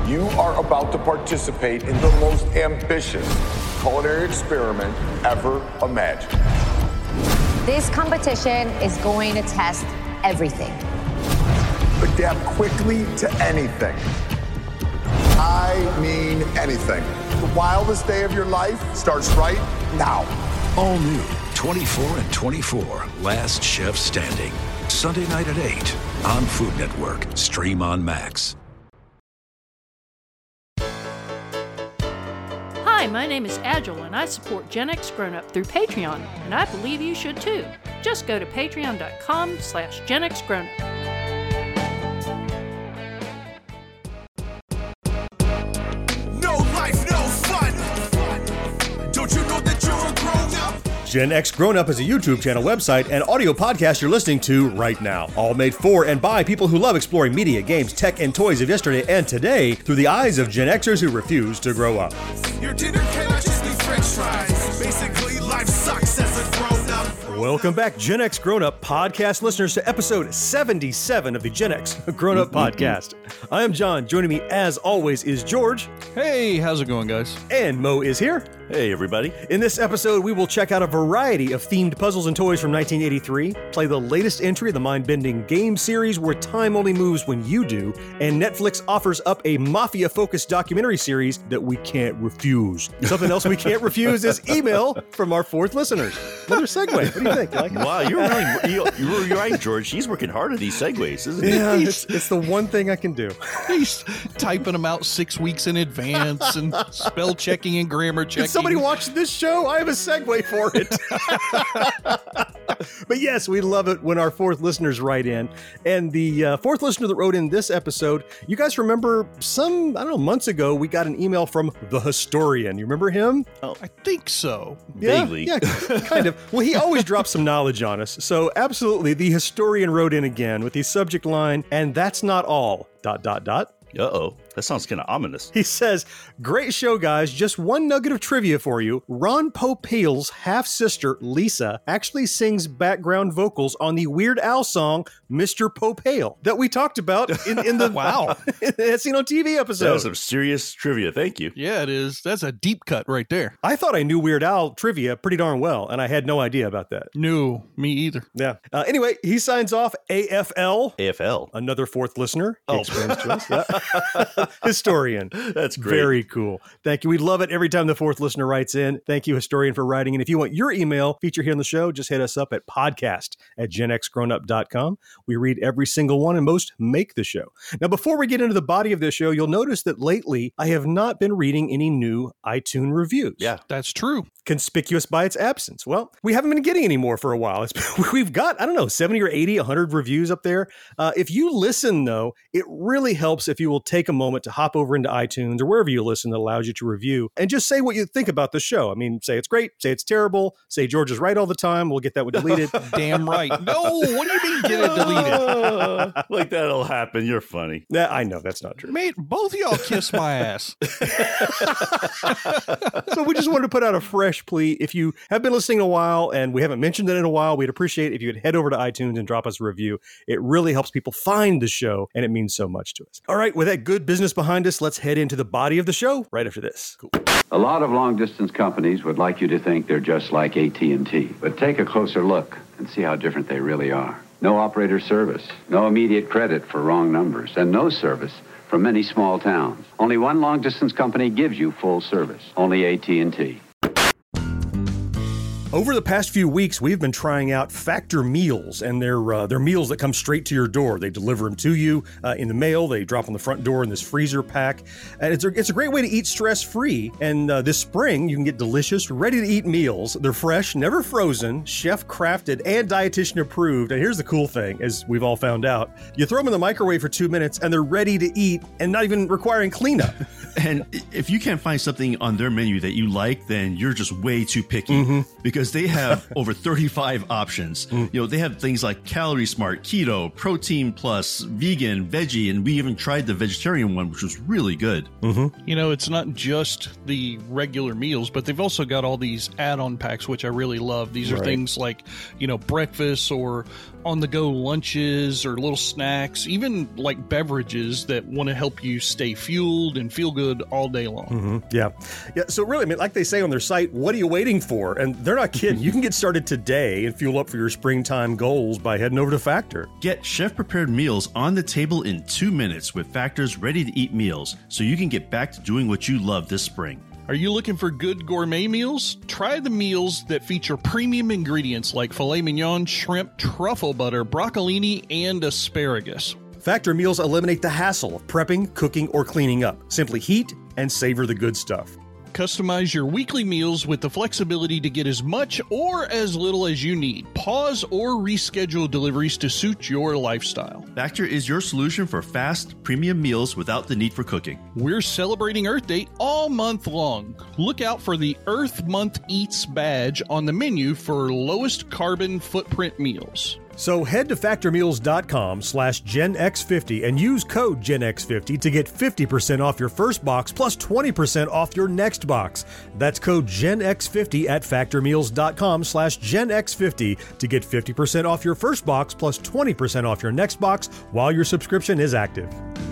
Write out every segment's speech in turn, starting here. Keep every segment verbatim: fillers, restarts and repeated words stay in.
You are about to participate in the most ambitious culinary experiment ever imagined. This competition is going to test everything. Adapt quickly to anything. I mean anything. The wildest day of your life starts right now. All new, twenty-four and twenty-four, Last Chef Standing. Sunday night at eight on Food Network. Stream on Max. Hi, my name is Agile, and I support Gen X Grown Up through Patreon, and I believe you should too. Just go to patreon.com slash Gen X Grown Up. No life, no fun. Don't you know that you're a grown up? Gen X Grown Up is a YouTube channel, website, and audio podcast you're listening to right now. All made for and by people who love exploring media, games, tech, and toys of yesterday and today through the eyes of Gen Xers who refuse to grow up. Your dinner cannot just be french fries. Basically, life sucks as a grown up. Welcome back, Gen X Grown Up podcast listeners, to episode seventy-seven of the Gen X Grown Up podcast. I am John. Joining me, as always, is George. Hey, how's it going, guys? And Mo is here. Hey, everybody. In this episode, we will check out a variety of themed puzzles and toys from nineteen eighty-three, play the latest entry of the mind-bending game series where time only moves when you do, and Netflix offers up a mafia-focused documentary series that we can't refuse. Something else we can't refuse is email from our fourth listeners. Another segue. What do you think? You like it? Wow, you're really, you, you're, you're right, George. She's working hard at these segues, isn't Yeah, it? it's, it's the one thing I can do. He's typing them out six weeks in advance and spell checking and grammar checking. Did somebody watch this show? I have a segue for it. But yes, we love it when our fourth listeners write in. And the uh, fourth listener that wrote in this episode, you guys remember some, I don't know, months ago, we got an email from The Historian. You remember him? Oh, I think so. Yeah, Vaguely. yeah, kind of. Well, he always drops some knowledge on us. So absolutely, The Historian wrote in again with the subject line, and that's not all, dot, dot, dot. Uh-oh. That sounds kind of ominous. He says, great show, guys. Just one nugget of trivia for you. Ron Popeil's half-sister, Lisa, actually sings background vocals on the Weird Al song, Mister Popeil, that we talked about in, in the Wow. That's Seen on T V episode. That was some serious trivia. Thank you. Yeah, it is. That's a deep cut right there. I thought I knew Weird Al trivia pretty darn well, and I had no idea about that. No, me either. Yeah. Uh, anyway, he signs off A F L. A F L. Another fourth listener. He Oh. explains to us. Yeah. Historian. That's great. Very cool. Thank you. We love it every time the fourth listener writes in. Thank you, Historian, for writing. And if you want your email featured here on the show, just hit us up at podcast at gen x grown up dot com. We read every single one, and most make the show. Now, before we get into the body of this show, you'll notice that lately I have not been reading any new iTunes reviews. Yeah. That's true. Conspicuous by its absence. Well, we haven't been getting any more for a while. It's been, we've got, I don't know, seventy or eighty, one hundred reviews up there. Uh, if you listen, though, it really helps if you will take a moment to hop over into iTunes or wherever you listen that allows you to review and just say what you think about the show. I mean, say it's great, say it's terrible, say George is right all the time. We'll get that one deleted. Damn right. No, what do you mean get it deleted? Like that'll happen. You're funny. Nah, I know that's not true. Mate, both of y'all kiss my ass. So we just wanted to put out a fresh plea. If you have been listening a while and we haven't mentioned it in a while, we'd appreciate if you would head over to iTunes and drop us a review. It really helps people find the show, and it means so much to us. All right, with that good business behind us, let's head into the body of the show right after this. Cool. A lot of long-distance companies would like you to think they're just like A T and T, but take a closer look and see how different they really are. No operator service, no immediate credit for wrong numbers, and no service from many small towns. Only one long-distance company gives you full service, only A T and T. Over the past few weeks, we've been trying out Factor Meals, and they're uh, they're meals that come straight to your door. They deliver them to you uh, in the mail. They drop on the front door in this freezer pack, and it's a, it's a great way to eat stress-free. And uh, this spring, you can get delicious, ready-to-eat meals. They're fresh, never frozen, chef-crafted, and dietitian-approved. And here's the cool thing, as we've all found out, you throw them in the microwave for two minutes, and they're ready to eat, and not even requiring cleanup. And if you can't find something on their menu that you like, then you're just way too picky mm-hmm. because they have over thirty-five options. Mm. You know, they have things like Calorie Smart, Keto, Protein Plus, Vegan, Veggie, and we even tried the vegetarian one, which was really good. Mm-hmm. You know, it's not just the regular meals, but they've also got all these add-on packs, which I really love. These are right. things like, you know, breakfast or on-the-go lunches or little snacks, even like beverages that want to help you stay fueled and feel good all day long. Mm-hmm. Yeah. Yeah. So really, I mean, like they say on their site, what are you waiting for? And they're not kidding. You can get started today and fuel up for your springtime goals by heading over to Factor. Get chef-prepared meals on the table in two minutes with Factor's ready-to-eat meals so you can get back to doing what you love this spring. Are you looking for good gourmet meals? Try the meals that feature premium ingredients like filet mignon, shrimp, truffle butter, broccolini, and asparagus. Factor meals eliminate the hassle of prepping, cooking, or cleaning up. Simply heat and savor the good stuff. Customize your weekly meals with the flexibility to get as much or as little as you need. Pause or reschedule deliveries to suit your lifestyle. Factor is your solution for fast, premium meals without the need for cooking. We're celebrating Earth Day all month long. Look out for the Earth Month Eats badge on the menu for lowest carbon footprint meals. So head to factormeals.com slash Gen X fifty and use code Gen X fifty to get fifty percent off your first box plus twenty percent off your next box. That's code Gen X fifty at factormeals.com slash Gen X fifty to get fifty percent off your first box plus twenty percent off your next box while your subscription is active.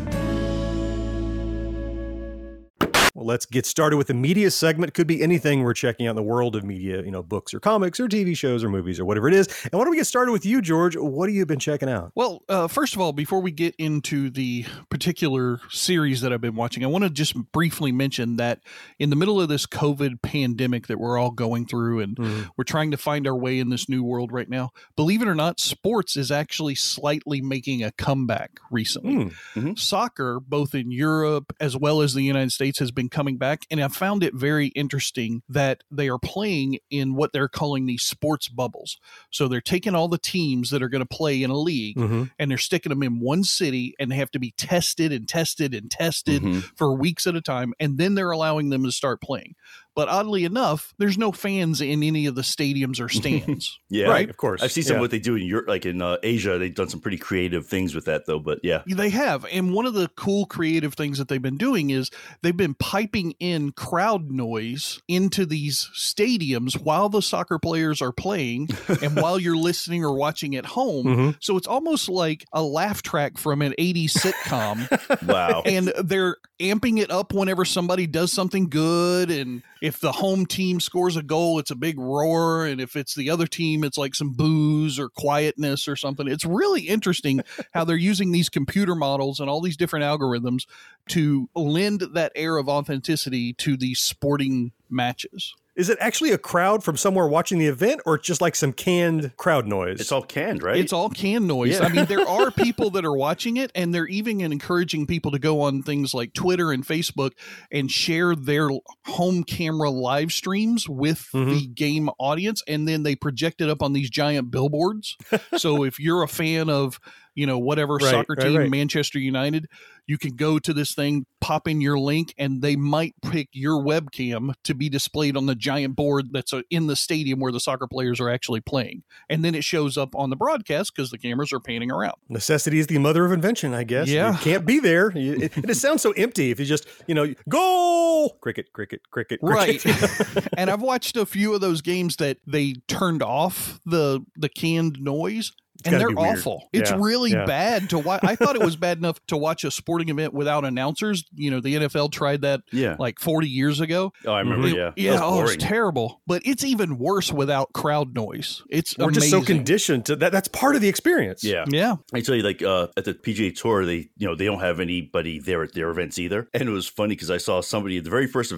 Well, let's get started with the media segment. Could be anything we're checking out in the world of media, you know, books or comics or T V shows or movies or whatever it is. And why don't we get started with you, George? What have you been checking out? Well, uh, first of all, before we get into the particular series that I've been watching, I want to just briefly mention that in the middle of this COVID pandemic that we're all going through and mm. we're trying to find our way in this new world right now, believe it or not, sports is actually slightly making a comeback recently. Mm. Mm-hmm. Soccer, both in Europe as well as the United States, has been coming back, and I found it very interesting that they are playing in what they're calling these sports bubbles. So they're taking all the teams that are going to play in a league mm-hmm. and they're sticking them in one city, and they have to be tested and tested and tested mm-hmm. for weeks at a time, and then they're allowing them to start playing. But oddly enough, there's no fans in any of the stadiums or stands. yeah, right. Of course. I've seen some yeah. of what they do in Europe, like in uh, Asia. They've done some pretty creative things with that, though. But yeah, they have. And one of the cool creative things that they've been doing is they've been piping in crowd noise into these stadiums while the soccer players are playing and while you're listening or watching at home. Mm-hmm. So it's almost like a laugh track from an eighties sitcom. Wow. And they're amping it up whenever somebody does something good, and if the home team scores a goal, it's a big roar. And if it's the other team, it's like some boos or quietness or something. It's really interesting how they're using these computer models and all these different algorithms to lend that air of authenticity to these sporting matches. Is it actually a crowd from somewhere watching the event, or just like some canned crowd noise? It's all canned, right? It's all canned noise. Yeah. I mean, there are people that are watching it, and they're even encouraging people to go on things like Twitter and Facebook and share their home camera live streams with mm-hmm. the game audience, and then they project it up on these giant billboards. So if you're a fan of, you know, whatever right, soccer team, right, right. Manchester United, you can go to this thing, pop in your link, and they might pick your webcam to be displayed on the giant board that's in the stadium where the soccer players are actually playing. And then it shows up on the broadcast because the cameras are panning around. Necessity is the mother of invention, I guess. Yeah. You can't be there. It, it, it sounds so empty if you just, you know, goal, cricket, cricket, cricket, cricket. Right. And I've watched a few of those games that they turned off the the canned noise. It's and they're awful. It's yeah, really yeah. bad to watch. I thought it was bad enough to watch a sporting event without announcers. You know, the N F L tried that yeah. like forty years ago. Oh, I remember, it, yeah. Yeah, oh, it's terrible. But it's even worse without crowd noise. It's We're amazing. just so conditioned to that. That's part of the experience. Yeah. Yeah. I tell you, like uh, at the P G A Tour, they, you know, they don't have anybody there at their events either. And it was funny because I saw somebody at the very first event,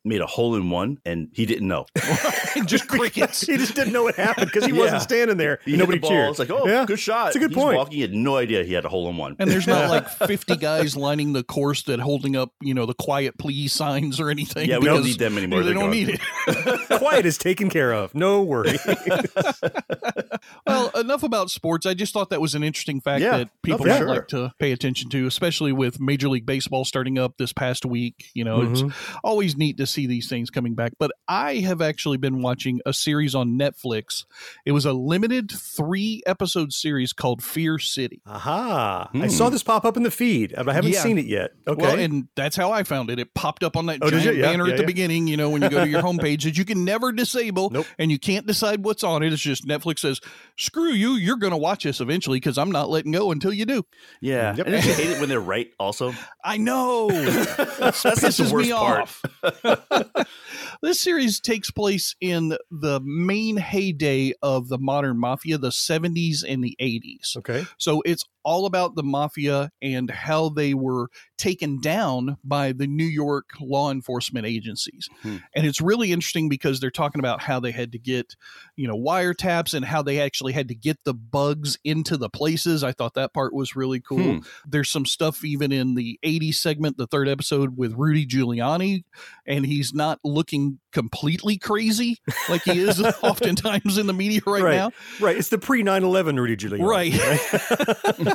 made a hole in one and he didn't know. Just crickets. He just didn't know what happened because he Yeah. wasn't standing there. He Nobody hit the ball. cheered. It's like, oh, Yeah. good shot. It's a good He's point. walking, he had no idea he had a hole in one. And there's not like fifty guys lining the course that holding up, you know, the quiet please signs or anything. Yeah, we don't because need them anymore. They They're don't gone. need it. Quiet is taken care of. No worry. Well, enough about sports. I just thought that was an interesting fact Yeah. that people Oh, for might sure. like to pay attention to, especially with Major League Baseball starting up this past week. You know, Mhm. it's always neat to see these things coming back. But I have actually been watching a series on Netflix. It was a limited three episode series called Fear City. Aha. I Hmm. saw this pop up in the feed, but I haven't Yeah. seen it yet. Okay. Well, and that's how I found it. It popped up on that Oh, did giant you? Yeah, banner yeah, at the yeah. beginning, you know, when you go to your homepage that you can never disable Nope. and you can't decide what's on it. It's just Netflix says, screw you, you're going to watch this eventually because I'm not letting go until you do. Yeah. Yep. And don't you hate it when they're right also? I know. That's not the Pisses worst me part. off. This series takes place in the main heyday of the modern mafia, the seventies and the eighties. okay. So it's all about the mafia and how they were taken down by the New York law enforcement agencies. Hmm. And it's really interesting because they're talking about how they had to get, you know, wiretaps and how they actually had to get the bugs into the places. I thought that part was really cool. Hmm. There's some stuff even in the eighties segment, the third episode with Rudy Giuliani, and he's not looking completely crazy like he is oftentimes in the media right, Right. now. Right. It's the pre nine eleven Rudy Giuliani. Right.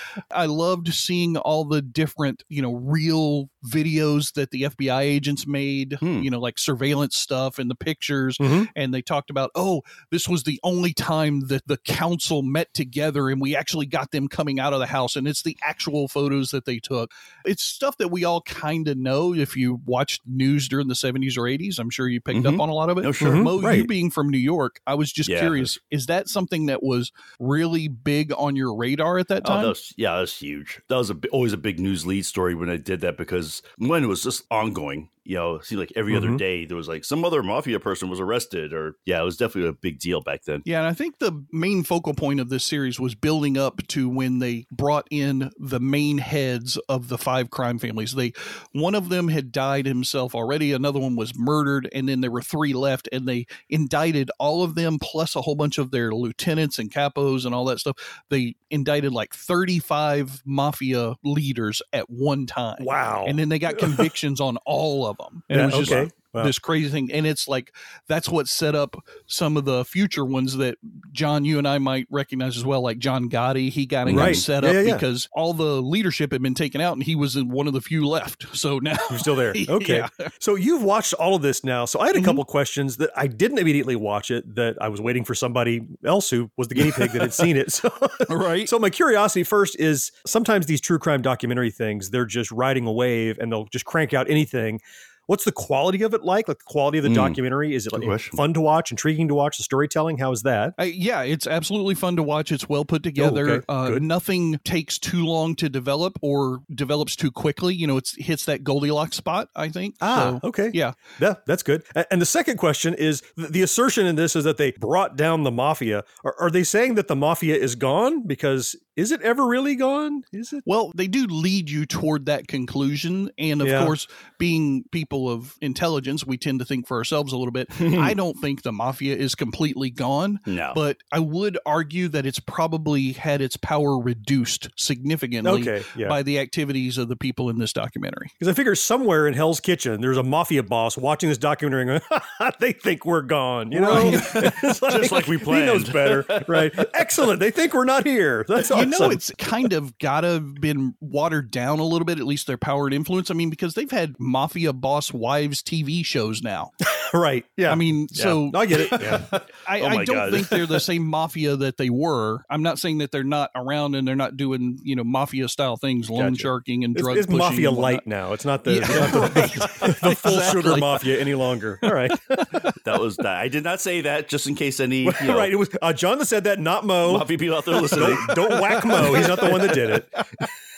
I loved seeing all the different, you know, real videos that the F B I agents made, Hmm. you know, like surveillance stuff and the pictures. Mhm. And they talked about, oh, this was the only time that the council met together and we actually got them coming out of the house. And it's the actual photos that they took. It's stuff that we all kind of know if you watched news during the seventies or eighties. I'm sure you picked Mhm. up on a lot of it. Oh, sure. Mhm. Mo, you Right. being from New York, I was just Yeah. curious, is that something that was really big on your radar at that Oh, time? that was, yeah, that was huge. That was a, bi- always a big news lead story when I did that because when it was just ongoing, you know, it seemed like every other Mhm. day there was like some other mafia person was arrested or, yeah, it was definitely a big deal back then. Yeah, and I think the main focal point of this series was building up to when they brought in the main heads of the five crime families. They one of them had died himself already, another one was murdered, and then there were three left, and they indicted all of them plus a whole bunch of their lieutenants and capos and all that stuff. They indicted like thirty-five mafia leaders at one time. Wow. And then they got convictions on all of them. And Yeah, it was just okay. Wow. this crazy thing. And it's like, that's what set up some of the future ones that John, you and I might recognize as well, like John Gotti. He got him Right. set Yeah, up yeah, yeah. because all the leadership had been taken out and he was in one of the few left. So now You're still there. Okay. Yeah. So you've watched all of this now. So I had a Mhm. couple questions that I didn't immediately watch it, that I was waiting for somebody else who was the guinea pig that had seen it. So, Right. so my curiosity first is sometimes these true crime documentary things, they're just riding a wave and they'll just crank out anything. What's the quality of it like? Like the quality of the Mm. documentary? Is it Good like question. fun to watch, intriguing to watch, the storytelling? How is that? Uh, yeah, it's absolutely fun to watch. It's well put together. okay. Uh, Good. nothing takes too long to develop or develops too quickly. You know, it's hits that Goldilocks spot, I think. Ah, So, okay. yeah. Yeah, that's good. A- And the second question is th- the assertion in this is that they brought down the mafia. Are, are they saying that the mafia is gone? Because is it ever really gone? Is it? Well, they do lead you toward that conclusion. And of Yeah. course, being people of intelligence, we tend to think for ourselves a little bit. I don't think the mafia is completely gone, No. but I would argue that it's probably had its power reduced significantly Okay, yeah. by the activities of the people in this documentary. Because I figure somewhere in Hell's Kitchen, there's a mafia boss watching this documentary and going, they think we're gone. You know? Right. It's Just like we He knows planned. better. Right. Excellent. They think we're not here. That's awesome. You know, it's kind of gotta been watered down a little bit, at least their power and influence. I mean, because they've had mafia boss wives T V shows now. right. Yeah. I mean, Yeah. so I get it. Yeah. I, Oh I my don't God. think they're the same mafia that they were. I'm not saying that they're not around and they're not doing, you know, mafia style things, loan Gotcha. sharking and It's, drug it's pushing mafia and whatnot. light now. It's not the, Yeah. it's not the, the full sugar Exactly. mafia any longer. All right. That was that. I did not say that just in case any you know, right. It was uh, John that said that, not Mo. mafia people out there listening. Don't, don't whack Mo. He's not the one that did it.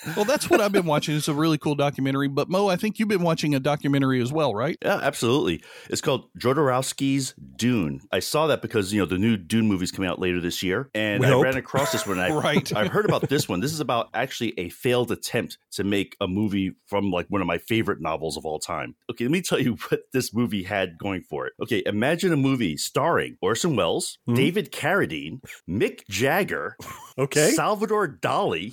Well, that's what I've been watching. It's a really cool documentary. But Mo, I think you've been watching a documentary as well, right? Yeah, absolutely. It's called Jodorowsky's Dune. I saw that because, you know, the new Dune movie's coming out later this year. And We I hope. ran across this one. I, Right. I heard about this one. This is about actually a failed attempt to make a movie from like one of my favorite novels of all time. Okay, let me tell you what this movie had going for it. Okay, imagine a movie starring Orson Welles, Hmm? David Carradine, Mick Jagger, Okay. Salvador Dali,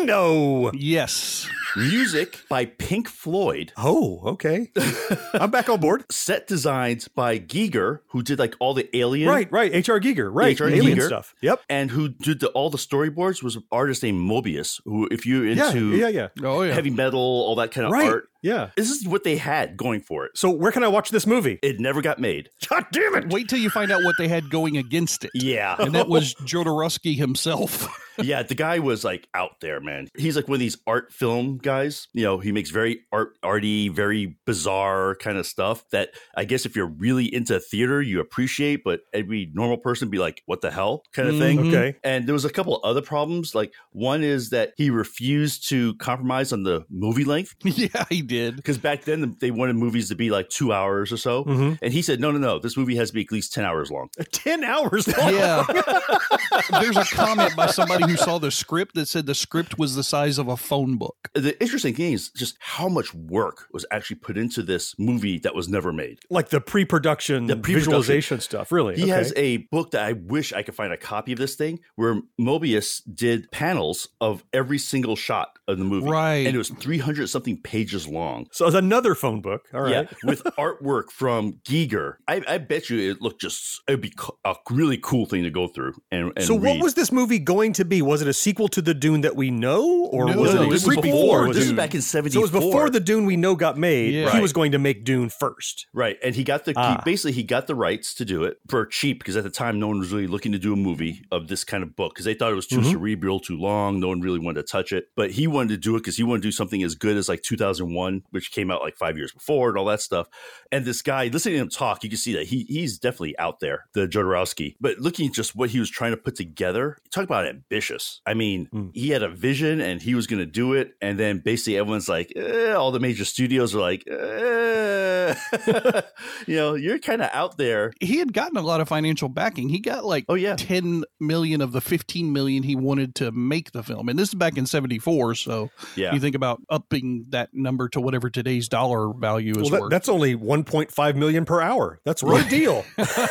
No. Yes. music by Pink Floyd, Oh, okay. I'm back on board. set designs by Giger, who did like all the Alien. Right, right. H R. Giger, right. H R. Alien Giger. stuff. Yep. And who did the, all the storyboards was an artist named Mobius, who, if you're Yeah, into yeah, yeah. Oh, yeah. heavy metal, all that kind of Right. art, Yeah. this is what they had going for it. So where can I watch this movie? It never got made. God damn it. Wait till you find out what they had going against it. Yeah. And that was Jodorowsky himself. Yeah, the guy was like out there, man. He's like one of these art film guys. You know, he makes very art arty, very bizarre kind of stuff that I guess if you're really into theater, you appreciate, but every normal person be like, what the hell kind of thing. Mhm. Okay. And there was a couple other problems. Like one is that he refused to compromise on the movie length. Yeah, he did. Because back then they wanted movies to be like two hours or so. Mhm. And he said, no, no, no, this movie has to be at least ten hours long. ten hours long. Yeah. There's a comment by somebody who saw the script that said the script was the size of a phone book. The interesting thing is just how much work was actually put into this movie that was never made. Like the pre-production, The pre-production. visualization stuff, really. He Okay. has a book that I wish I could find a copy of this thing where Mobius did panels of every single shot of the movie. Right. And it was three hundred something pages long. So it's another phone book. All right. Yeah, with artwork from Giger. I, I bet you it looked just, it'd be co- a really cool thing to go through and, and So what read. was this movie going to be? Was it a sequel to the Dune that we know? Or No, was no, it a this was prequel? before. Was This it- is back in So it seventy-four. was before the Dune we know got made. Yeah. He Right. was going to make Dune first. Right. And he got the, Ah. he, basically he got the rights to do it for cheap because at the time no one was really looking to do a movie of this kind of book because they thought it was too Mhm. cerebral, too long. No one really wanted to touch it. But he wanted to do it because he wanted to do something as good as like two thousand one, which came out like five years before and all that stuff. And this guy, listening to him talk, you can see that he he's definitely out there, the Jodorowsky. But looking at just what he was trying to put together, talk about ambitious. I mean, Mm. he had a vision and he was going to do it. And then basically everyone's like, eh, all the major studios are like, eh. you know, you're kind of out there. He had gotten a lot of financial backing. He got like Oh, yeah. ten million of the fifteen million he wanted to make the film. And this is back in seventy-four. So Yeah. you think about upping that number to whatever today's dollar value is Well, that, worth. that's only one point five million per hour. That's a good deal.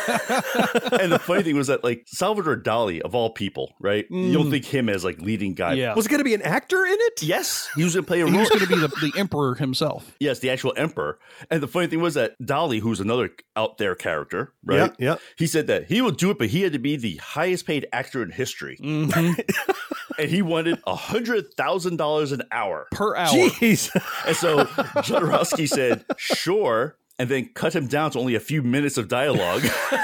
And the funny thing was that, like, Salvador Dali, of all people, right? You don't think him as, like, leading guy. Yeah. Was it going to be an actor in it? Yes. He was going to play a he role. was going to be the, the emperor himself. Yes, the actual emperor. And the funny thing was that Dali, who's another out there character, right? Yeah, yeah. He said that he would do it, but he had to be the highest paid actor in history. Mhm. And he wanted one hundred thousand dollars an hour. Per hour. Jeez. And so Jodorowsky said, sure, and then cut him down to only a few minutes of dialogue.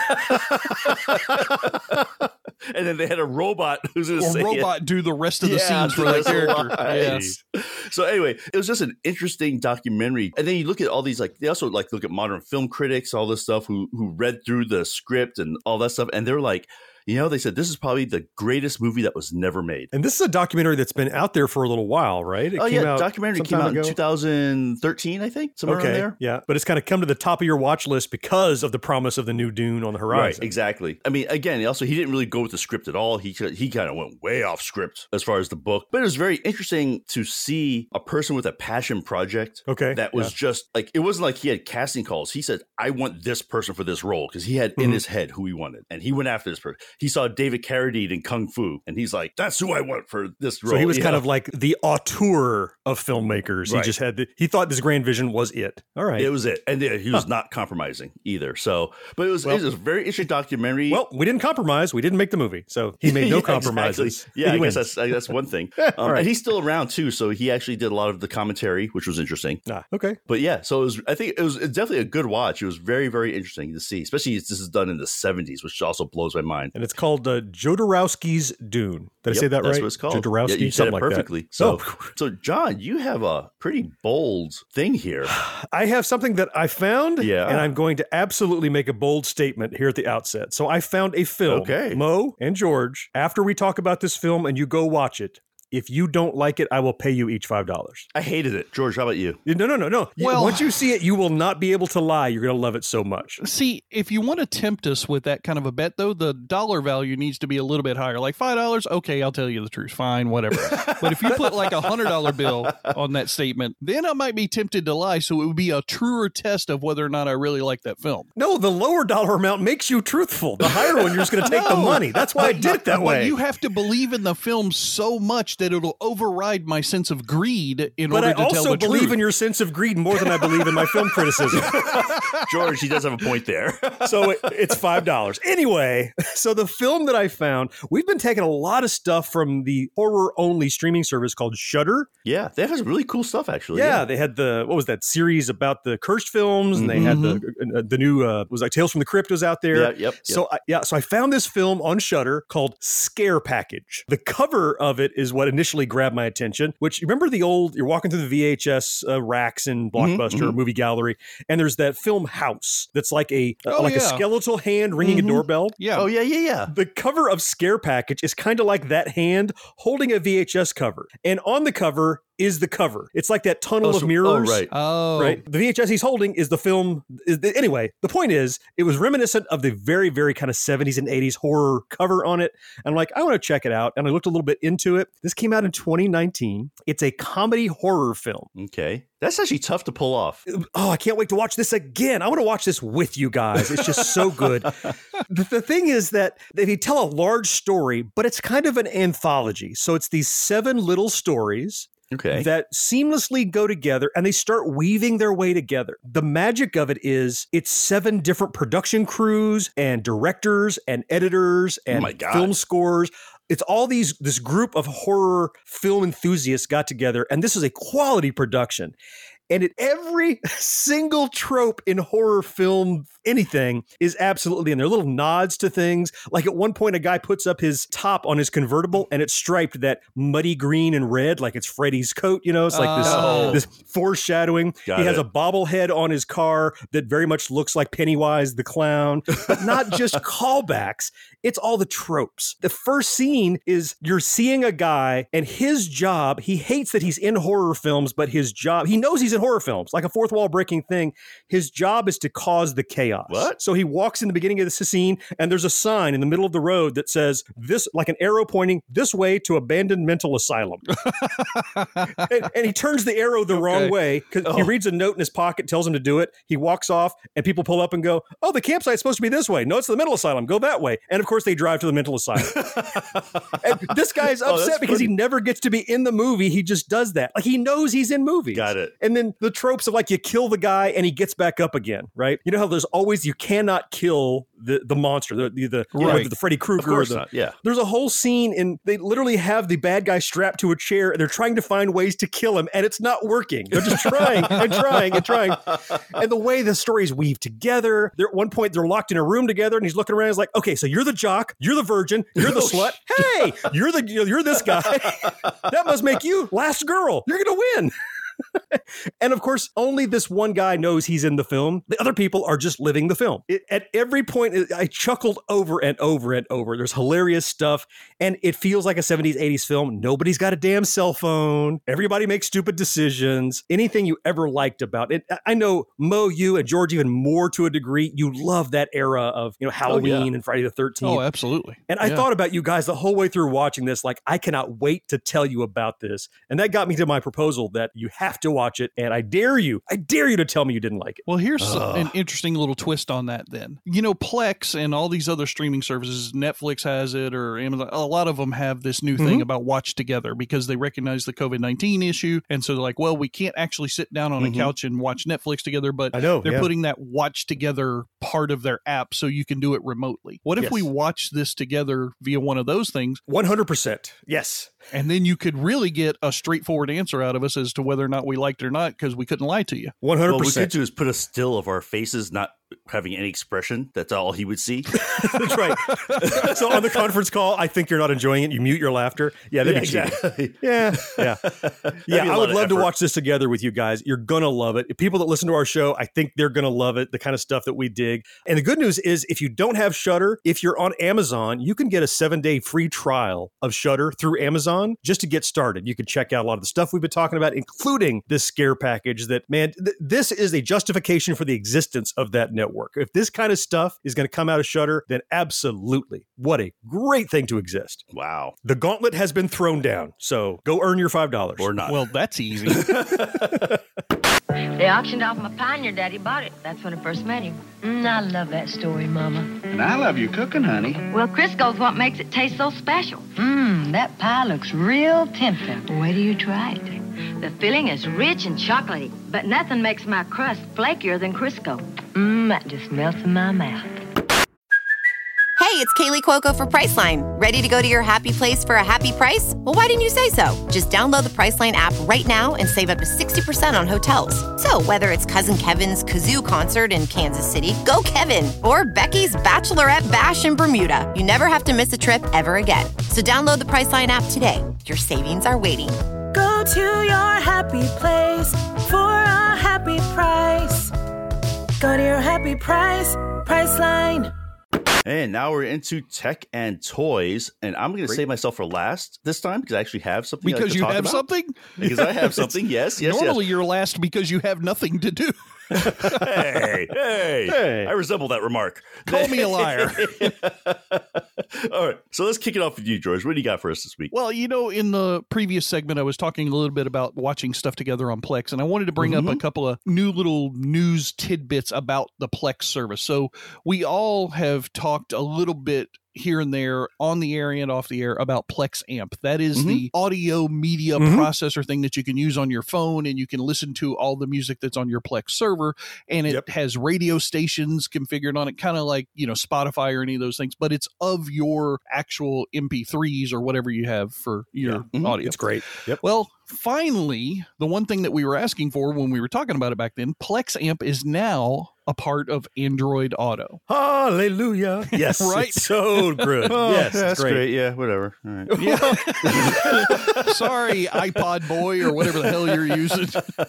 And then they had a robot who's going to Or say it. robot do the rest of the Yeah, scenes for the that rest of the character. lines. Yes. So anyway, it was just an interesting documentary. And then you look at all these, like, they also like look at modern film critics, all this stuff who who read through the script and all that stuff. And they're like, you know, they said this is probably the greatest movie that was never made. And this is a documentary that's been out there for a little while, right? It oh came yeah, out documentary some came time out in ago. two thousand thirteen, I think, somewhere Okay, around there. yeah, but it's kind of come to the top of your watch list because of the promise of the new Dune on the horizon. Right, exactly. I mean, again, also he didn't really go with the script at all. He he kind of went way off script as far as the book, but it was very interesting to see a person with a passion project. Okay, that was yeah. just like it wasn't like he had casting calls. He said, "I want this person for this role," because he had in Mhm. his head who he wanted, and he went after this person. He saw David Carradine in Kung Fu, and he's like, "That's who I want for this role." So he was you kind know? of like the auteur of filmmakers. Right. He just had the, he thought this grand vision was it. All right. It was it, and yeah, he was not compromising either. So, but it was Well- it was a very interesting documentary. Well, we didn't compromise. We didn't make the movie. So he made no Yeah, compromises. Exactly. Yeah, He I wins. guess that's I guess that's one thing. All Um, right. And he's still around too, so he actually did a lot of the commentary, which was interesting. Ah, okay. But yeah, so it was. I think it was definitely a good watch. It was very, very interesting to see, especially as this is done in the seventies, which also blows my mind. And it's called uh, Jodorowsky's Dune. Did I Yep, say that that's right? what it's called. Jodorowsky, Yeah, you said something it like that. perfectly. So, Oh. so John, you have a pretty bold thing here. I have something that I found, Yeah. and I'm going to absolutely make a bold statement here at the outset. So I found a film, Okay. Mo and George, after we talk about this film and you go watch it, If you don't like it, I will pay you each five dollars. I hated it. George, how about you? No, no, no, no. You- Well- once you see it, you will not be able to lie. You're going to love it so much. See, if you want to tempt us with that kind of a bet, though, the dollar value needs to be a little bit higher. Like five dollars, okay, I'll tell you the truth. Fine, whatever. But if you put like a one hundred dollar bill on that statement, then I might be tempted to lie. So it would be a truer test of whether or not I really like that film. No, the lower dollar amount makes you truthful. The higher one, you're just going to take the No. money. That's why I did it that But way. you have to believe in the film so much that it'll override my sense of greed in But order I to tell also the believe truth. in your sense of greed more than I believe in my film criticism. George, he does have a point there. So it, it's five dollars. Anyway, so the film that I found, we've been taking a lot of stuff from the horror-only streaming service called Shudder. Yeah, they have some really cool stuff, actually. Yeah, they had the, what was that series about the cursed films, and they had the uh, the new, uh, was like Tales from the Crypt was out there. Yeah, yep, yep. So I, yeah, so I found this film on Shudder called Scare Package. The cover of it is what initially grabbed my attention, which, you remember the old, you're walking through the V H S uh, racks in Blockbuster mhm. or Movie Gallery, and there's that film House that's like a uh, Oh, like a yeah. skeletal hand ringing Mhm. a doorbell. Yeah. Oh, yeah, yeah, yeah. The cover of Scare Package is kind of like that hand holding a V H S cover. And on the cover is the cover. It's like that tunnel Oh, of so- mirrors. oh, right. Oh, Right. The V H S he's holding is the film. Is the, anyway, the point is, it was reminiscent of the very, very kind of seventies and eighties horror cover on it. And I'm like, I want to check it out. And I looked a little bit into it. This came out in twenty nineteen. It's a comedy horror film. Okay. That's actually tough to pull off. Oh, I can't wait to watch this again. I want to watch this with you guys. It's just so good. the, the thing is that they tell a large story, but it's kind of an anthology. So it's these seven little stories Okay. that seamlessly go together, and they start weaving their way together. The magic of it is it's seven different production crews and directors and editors and Oh my God. film scores. It's all these this group of horror film enthusiasts got together, and this is a quality production. And it, every single trope in horror film, anything, is absolutely in there. Little nods to things. Like at one point, a guy puts up his top on his convertible and it's striped that muddy green and red, like it's Freddy's coat. You know, it's like Oh. this, this foreshadowing. Got he has it. a bobblehead on his car that very much looks like Pennywise the clown, but not just callbacks. It's all the tropes. The first scene is you're seeing a guy and his job, he hates that he's in horror films, but his job, he knows he's in horror films, like a fourth wall breaking thing. His job is to cause the chaos. What? So he walks in the beginning of the scene and there's a sign in the middle of the road that says this, like an arrow pointing this way to abandoned mental asylum. and, and he turns the arrow the wrong Okay. way because he reads a note in his pocket, tells him to do it. He walks off and people pull up and go, oh, the campsite's supposed to be this way. No, it's the mental asylum. Go that way. And of course they drive to the mental asylum. And this guy's Oh, upset that's because he funny. never gets to be in the movie. He just does that. Like he knows he's in movies. Got it. And then the tropes of like you kill the guy and he gets back up again, right? You know how there's always you cannot kill the the monster, the the, the, Right. the Freddy Krueger. Of course the- not. Yeah. There's a whole scene and they literally have the bad guy strapped to a chair and they're trying to find ways to kill him and it's not working. They're just trying and trying and trying. And the way the stories weave together, they're at one point they're locked in a room together and he's looking around. He's like, okay, so you're the jock, you're the virgin, you're the Oh, slut. Hey, you're the you're this guy. That must make you last girl. You're gonna win. And of course, only this one guy knows he's in the film. The other people are just living the film. It, at every point, it- I chuckled over and over and over. There's hilarious stuff, and it feels like a seventies, eighties film. Nobody's got a damn cell phone. Everybody makes stupid decisions. Anything you ever liked about it. I know, Mo, you and George, even more to a degree, you love that era of you know Halloween and Friday the thirteenth. Oh, absolutely. And I Yeah. thought about you guys the whole way through watching this. Like, I cannot wait to tell you about this. And that got me to my proposal that you have to watch it. And I dare you, I dare you to tell me you didn't like it. Well, here's an interesting little twist on that then. You know, Plex and all these other streaming services, Netflix has it or Amazon, a lot of them have this new thing Mhm. about watch together because they recognize the COVID nineteen issue. And so they're like, well, we can't actually sit down on Mhm. a couch and watch Netflix together, but I know, they're yeah. putting that watch together part of their app so you can do it remotely. What if Yes. we watch this together via one of those things? one hundred percent. Yes. And then you could really get a straightforward answer out of us as to whether or not we liked it or not because we couldn't lie to you. one hundred What we could percent. do is put a still of our faces, not having any expression. That's all he would see. That's right. So on the conference call, I think you're not enjoying it. You mute your laughter. Yeah, that'd Yeah, be cheating. exactly. Yeah, yeah. Yeah, be a I lot would of love to effort. watch this together with you guys. You're going to love it. People that listen to our show, I think they're going to love it, the kind of stuff that we dig. And the good news is if you don't have Shudder, if you're on Amazon, you can get a seven-day free trial of Shudder through Amazon just to get started. You can check out a lot of the stuff we've been talking about, including this scare package that, man, th- this is a justification for the existence of that network. If this kind of stuff is going to come out of Shudder, then absolutely. What a great thing to exist. Wow. The gauntlet has been thrown down, so go earn your five dollars. Or not. Well, that's easy. They auctioned off my pine, your daddy bought it. That's when I first met him. Mm, I love that story, Mama. And I love your cooking, honey. Well, Crisco's what makes it taste so special. Mmm, that pie looks real tempting. Wait till you try it. The filling is rich and chocolatey, but nothing makes my crust flakier than Crisco. Mmm, that just melts in my mouth. Hey, it's Kaylee Cuoco for Priceline. Ready to go to your happy place for a happy price? Well, why didn't you say so? Just download the Priceline app right now and save up to sixty percent on hotels. So whether it's Cousin Kevin's Kazoo Concert in Kansas City, go Kevin, or Becky's Bachelorette Bash in Bermuda, you never have to miss a trip ever again. So download the Priceline app today. Your savings are waiting. Go to your happy place for a happy price. Go to your happy price, Priceline. And now we're into tech and toys, and I'm going to save myself for last this time because I actually have something. I like Because to you talk have about. something? Because I have something. Yes, yes. Normally yes. you're last because you have nothing to do. hey, hey, hey! I resemble that remark. Call me a liar. All right, so let's kick it off with you, George. What do you got for us this week? Well, you know, in the previous segment, I was talking a little bit about watching stuff together on Plex, and I wanted to bring Mhm. up a couple of new little news tidbits about the Plex service. So we all have talked a little bit here and there on the air and off the air about Plex Amp. That is Mhm. the audio media Mhm. processor thing that you can use on your phone, and you can listen to all the music that's on your Plex server, and it Yep. has radio stations configured on it, kind of like, you know, Spotify or any of those things, but it's of your actual M P threes or whatever you have for your Mhm. audio. It's great. Yep. Well, finally, the one thing that we were asking for when we were talking about it back then, Plex Amp is now a part of Android Auto. Hallelujah. Yes. Right? It's so good. Oh, yes. that's it's great. great. Yeah, whatever. All right. Yeah. Sorry, iPod boy or whatever the hell you're using.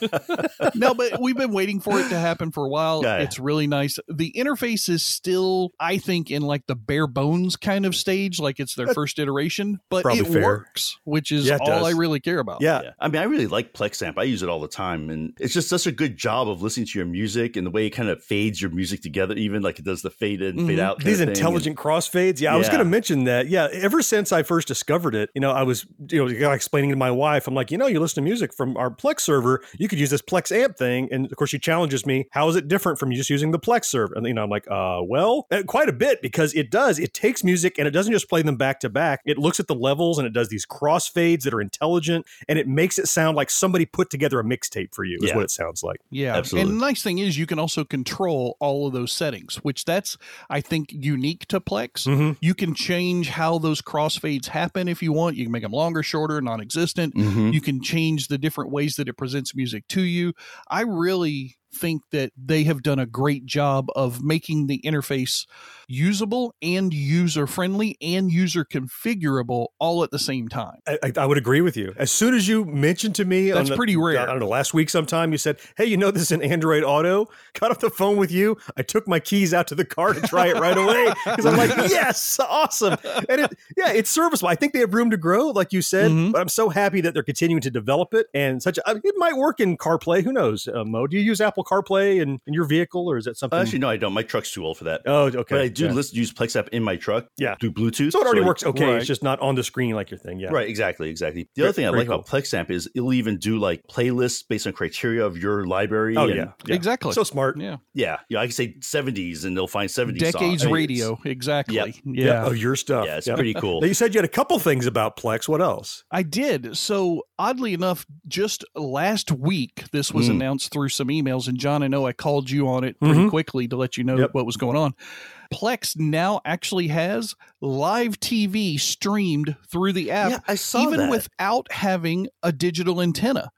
No, but we've been waiting for it to happen for a while. Yeah, yeah. It's really nice. The interface is still, I think, in like the bare bones kind of stage, like it's their first iteration, but Probably it fair. works, which is Yeah, it all does. I really care about. Yeah. Yeah. I mean, I really like PlexAmp. I use it all the time, and it's just such a good job of listening to your music and the way it kind of fades your music together, even like it does the fade in, Mhm. fade out. kind These of thing. intelligent crossfades. Yeah, I was Yeah. going to mention that. Yeah, ever since I first discovered it, you know, I was, you know, kinda explaining to my wife, I'm like, you know, you listen to music from our Plex server, you could use this Plex Amp thing. And of course, she challenges me, how is it different from just using the Plex server? And, you know, I'm like, uh, well, uh, quite a bit, because it does. It takes music and it doesn't just play them back to back. It looks at the levels and it does these crossfades that are intelligent, and it makes it sound like somebody put together a mixtape for you, is Yeah. what it sounds like. Yeah. Absolutely. And the nice thing is you can also control all of those settings, which that's, I think, unique to Plex. Mhm. You can change how those crossfades happen if you want. You can make them longer, shorter, non-existent. Mhm. You can change the different ways that it presents music to you. I really think that they have done a great job of making the interface usable and user-friendly and user configurable all at the same time. I, I- I would agree with you. As soon as you mentioned to me, That's on the- pretty rare. I don't know, last week sometime, you said, "Hey, you know this is an Android Auto." Got off the phone with you. I took my keys out to the car to try it right away because I'm like, "Yes, awesome!" And it, yeah, it's serviceable. I think they have room to grow, like you said. Mhm. But I'm so happy that they're continuing to develop it. And such, a, I mean, it might work in CarPlay. Who knows? Uh, Mo, do you use Apple CarPlay in, in your vehicle, or is that something? Actually, no, I don't. My truck's too old for that. oh, okay. But I do yeah. listen, use PlexApp in my truck. Yeah. Through Bluetooth. So it already I- works okay. Right. It's just not on the screen like your thing. Yeah. Right, exactly, exactly. The Very- other thing I very like about PlexAmp is it'll even do like playlists based on criteria of your library. Oh and- yeah. yeah. Exactly. So smart. Yeah. Yeah, yeah. I can say seventies, and they'll find seventies Decades songs. radio. Exactly. Yep. Yeah. Yeah. Oh, your stuff. Yeah, it's Yep. pretty cool. Now, you said you had a couple things about Plex. What else? I did. So oddly enough, just last week, this was Mm. announced through some emails, and John, I know I called you on it pretty Mhm. quickly to let you know Yep. what was going on. Plex now actually has live T V streamed through the app, Yeah, I saw even that. without having a digital antenna.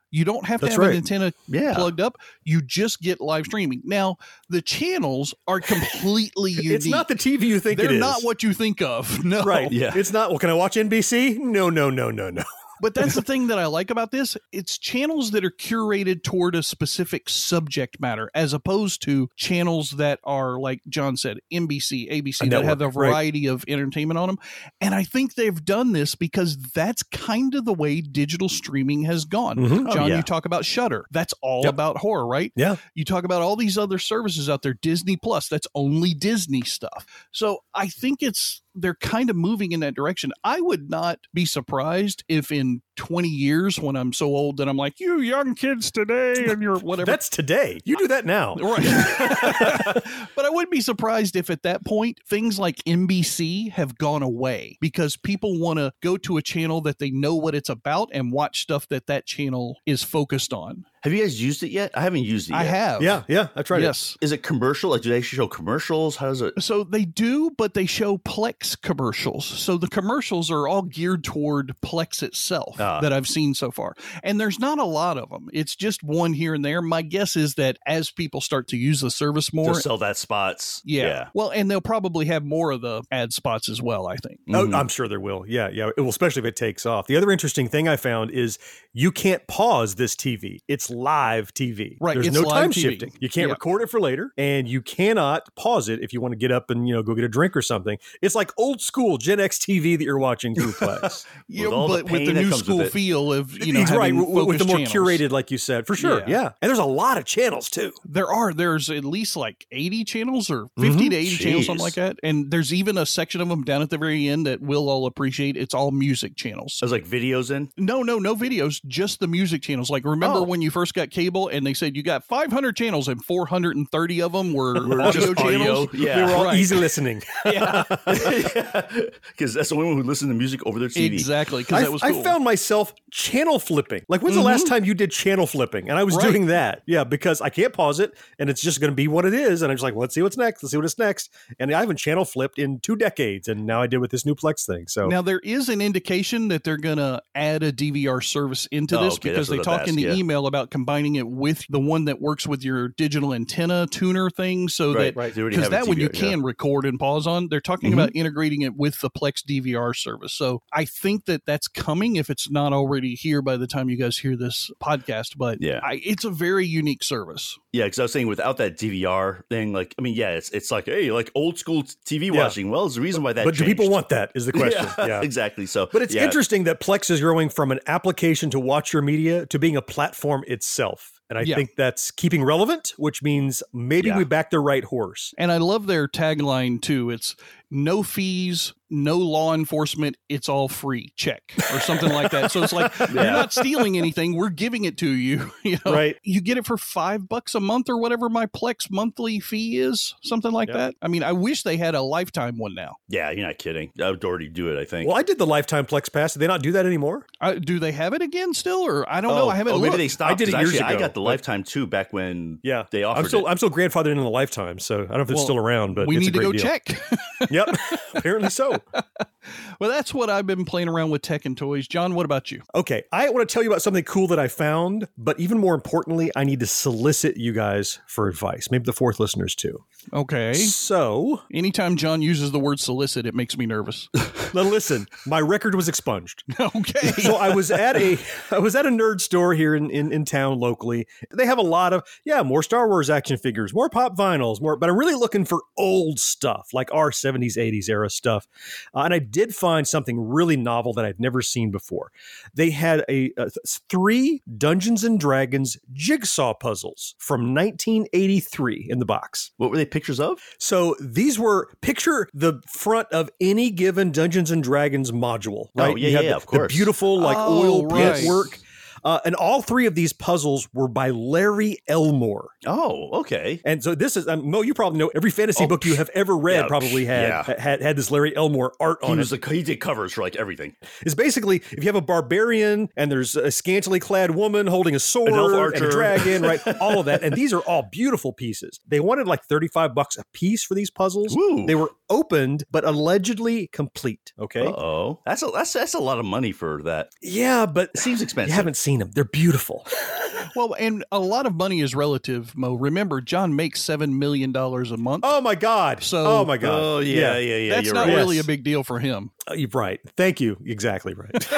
You don't have to That's have right. an antenna Yeah. plugged up. You just get live streaming. Now, the channels are completely unique. It's not the T V you think They're it is. not what you think of. No. Right. Yeah. It's not, well, can I watch N B C? No, no, no, no, no. But that's the thing that I like about this. It's channels that are curated toward a specific subject matter, as opposed to channels that are, like John said, N B C, A B C, A that have a network, right. variety of entertainment on them. And I think they've done this because that's kind of the way digital streaming has gone. Mhm. Oh, John, yeah. you talk about Shudder. That's all Yep. about horror, right? Yeah. You talk about all these other services out there, Disney Plus, that's only Disney stuff. So I think it's they're kind of moving in that direction. I would not be surprised if in twenty years, when I'm so old that I'm like, you young kids today and you're whatever. That's today. You do that now. Right. But I wouldn't be surprised if at that point things like N B C have gone away because people want to go to a channel that they know what it's about and watch stuff that that channel is focused on. Have you guys used it yet? I haven't used it yet. I have. Yeah, yeah, I tried Yes. Is it commercial? Like, do they show commercials? How does it? So they do, but they show Plex commercials. So the commercials are all geared toward Plex itself Ah. that I've seen so far. And there's not a lot of them. It's just one here and there. My guess is that as people start to use the service more, To sell that spots. yeah. Well, and they'll probably have more of the ad spots as well, I think. Oh, I'm sure there will. Yeah, yeah. It will, especially if it takes off. The other interesting thing I found is you can't pause this T V. It's live T V. Right, There's it's no live time T V. shifting. You can't Yeah. record it for later, and you cannot pause it if you want to get up and you know go get a drink or something. It's like old school Gen X T V that you're watching through Plex. Yeah, With all the but with the pain that new comes school with it. feel of, you know, He's right, having with, with the more focused channels. curated, like you said, for sure. Yeah. Yeah. and there's a lot of channels too. There are. There's at least like eighty channels or fifty Mhm. to eighty channels, something Jeez. like that. And there's even a section of them down at the very end that we'll all appreciate. It's all music channels. There's like videos in. No, no, no videos, just the music channels. Like, remember Oh. when you first got cable and they said you got five hundred channels and four hundred thirty of them were audio just channels? audio. Yeah. They were all Right. easy listening. Yeah, Because that's the only one who listens to music over their T V. exactly. Because I, that was I cool. found myself channel flipping. Like, when's the last time you did channel flipping? And I was Right. doing that. Yeah, because I can't pause it and it's just going to be what it is. And I'm just like, well, let's see what's next. Let's see what is next. And I haven't channel flipped in two decades. And now I did with this new Plex thing. So Now, there is an indication that they're going to add a D V R service into Oh, this okay, because that's they what the talk best, in the yeah. email about combining it with the one that works with your digital antenna tuner thing so Right, that right. They already because have a that one you D V R, yeah. can record and pause on. They're talking Mhm. about integrating it with the Plex D V R service. So I think that that's coming if it's not already here by the time you guys hear this podcast. But Yeah. I, it's a very unique service. Yeah, because I was saying without that D V R thing, like, I mean, yeah, it's it's like, hey, like old school T V Yeah. watching. Well, there's a reason why that but do people changed. want that is the question. Yeah, Yeah. exactly. So, But it's yeah. interesting that Plex is growing from an application to watch your media to being a platform itself. And I Yeah. think that's keeping relevant, which means maybe Yeah. we back the right horse. And I love their tagline too. It's no fees, no law enforcement, it's all free. Check. Or something like that. So it's like you're Yeah. not stealing anything, we're giving it to you. You know? Right. You get it for five bucks a month or whatever my Plex monthly fee is, something like Yeah. that. I mean, I wish they had a lifetime one now. Yeah, you're not kidding. I would already do it, I think. Well, I did the lifetime Plex Pass. Did they not do that anymore? Uh, do they have it again still? Or I don't oh, know. I haven't oh, maybe looked. they stopped. I did it 'cause years actually, I ago, got the but- lifetime too back when Yeah. they offered I'm still it. I'm still grandfathered in the lifetime, so I don't know if it's Well, still around, but we it's need a to go great deal. check. Yep. Apparently so. Well, that's what I've been playing around with tech and toys. John, what about you? Okay, I want to tell you about something cool that I found, but even more importantly, I need to solicit you guys for advice. Maybe the fourth listeners too. Okay. So, Anytime John uses the word solicit, it makes me nervous. now listen, my record was expunged. Okay. So I was at a I was at a nerd store here in, in, in town locally. They have a lot of, yeah, more Star Wars action figures, more pop vinyls, more, but I'm really looking for old stuff, like our seventies, eighties era stuff. Uh, and I did find something really novel that I'd never seen before. They had a, a three Dungeons and Dragons jigsaw puzzles from nineteen eighty-three in the box. What were they pictures of? So these were, picture the front of any given Dungeons and Dragons module, right? Oh, yeah, You have yeah, the, of course. The beautiful, like, Oh, oil right. paint work. Uh, and all three of these puzzles were by Larry Elmore. Oh, okay. And so this is, um, Mo, you probably know every fantasy Oh, book you have ever read yeah, probably had, yeah. had had this Larry Elmore art He on was it. the, he did covers for like everything. It's basically, if you have a barbarian and there's a scantily clad woman holding a sword elf and a archer. dragon, right? All of that. And these are all beautiful pieces. They wanted like thirty-five bucks a piece for these puzzles. Woo. They were opened, but allegedly complete. Okay. Oh, that's a that's that's a lot of money for that. Yeah, but it seems expensive. You haven't seen them. They're beautiful. Well, and a lot of money is relative, Mo. Remember, John makes seven million dollars a month. Oh, my God. So, oh, my God. Oh, yeah, yeah, yeah. yeah That's you're not right. really Yes. a big deal for him. Uh, you're right. Thank you. Exactly right.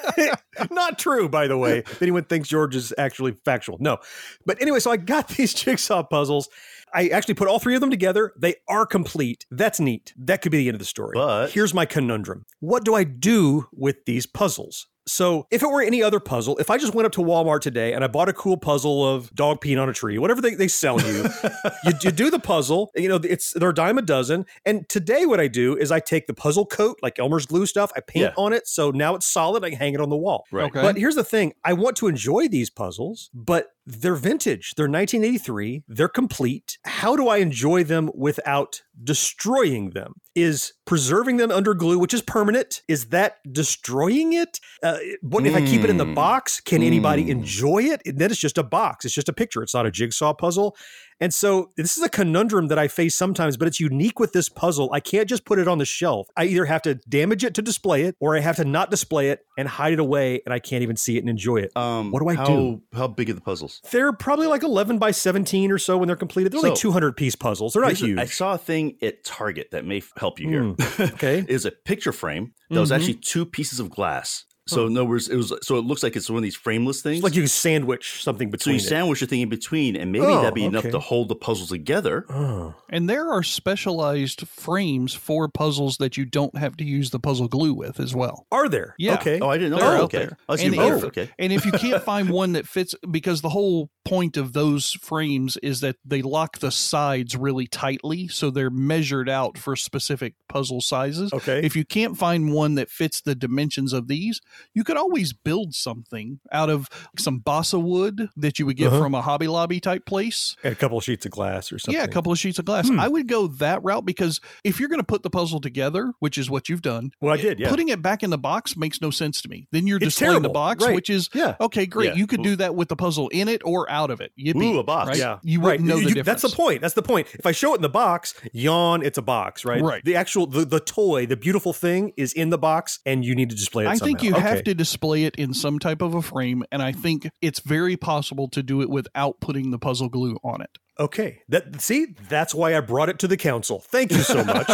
Not true, by the way. If anyone thinks George is actually factual. No. But anyway, so I got these jigsaw puzzles. I actually put all three of them together. They are complete. That's neat. That could be the end of the story. But here's my conundrum. What do I do with these puzzles? So if it were any other puzzle, if I just went up to Walmart today and I bought a cool puzzle of dog peeing on a tree, whatever they, they sell you, you, you do the puzzle, you know, it's they're a dime a dozen. And today what I do is I take the puzzle coat, like Elmer's glue stuff, I paint Yeah. on it. So now it's solid. I can hang it on the wall. Right. Okay. But here's the thing. I want to enjoy these puzzles, but they're vintage. They're nineteen eighty-three. They're complete. How do I enjoy them without destroying them? Is preserving them under glue, which is permanent, is that destroying it? Uh, what if I keep it in the Mm. box? Can anybody Mm. enjoy it? And then it's just a box. It's just a picture. It's not a jigsaw puzzle. And so this is a conundrum that I face sometimes, but it's unique with this puzzle. I can't just put it on the shelf. I either have to damage it to display it, or I have to not display it and hide it away, and I can't even see it and enjoy it. Um, what do I how, do? How big are the puzzles? They're probably like eleven by seventeen or so when they're completed. They're only So, two hundred piece puzzles. They're not Here's a- huge. I saw a thing at Target that may f- help you here. Mm, okay. Is a picture frame that was Mhm. actually two pieces of glass. So in other words, it was so it looks like it's one of these frameless things. It's like you can sandwich something so between you it. sandwich the thing in between, and maybe Oh, that'd be enough okay. to hold the puzzle together. Oh. And there are specialized frames for puzzles that you don't have to use the puzzle glue with as well. Are there? Yeah. Okay. Oh, I didn't know. They're Oh, out okay. there. I see And both. if, Okay. and if you can't find one that fits, because the whole point of those frames is that they lock the sides really tightly, so they're measured out for specific puzzle sizes. Okay. If you can't find one that fits the dimensions of these, you could always build something out of some balsa wood that you would get Uh-huh. from a Hobby Lobby type place. And a couple of sheets of glass or something. Yeah, a couple of sheets of glass. Hmm. I would go that route because if you're going to put the puzzle together, which is what you've done, Well, I did, yeah. putting it back in the box makes no sense to me. Then you're It's displaying the terrible, box, right. which is Yeah. okay, great. Yeah. You could do that with the puzzle in it or out of it. Yippee, Ooh, a box. right? Yeah. You right. wouldn't know the You- difference. That's the point. That's the point. If I show it in the box, yawn, it's a box, right? Right. The actual, the, the toy, the beautiful thing is in the box and you need to display it I think you somehow. have Okay. to display it in some type of a frame, and I think it's very possible to do it without putting the puzzle glue on it. Okay. That see, that's why I brought it to the council. Thank you so much.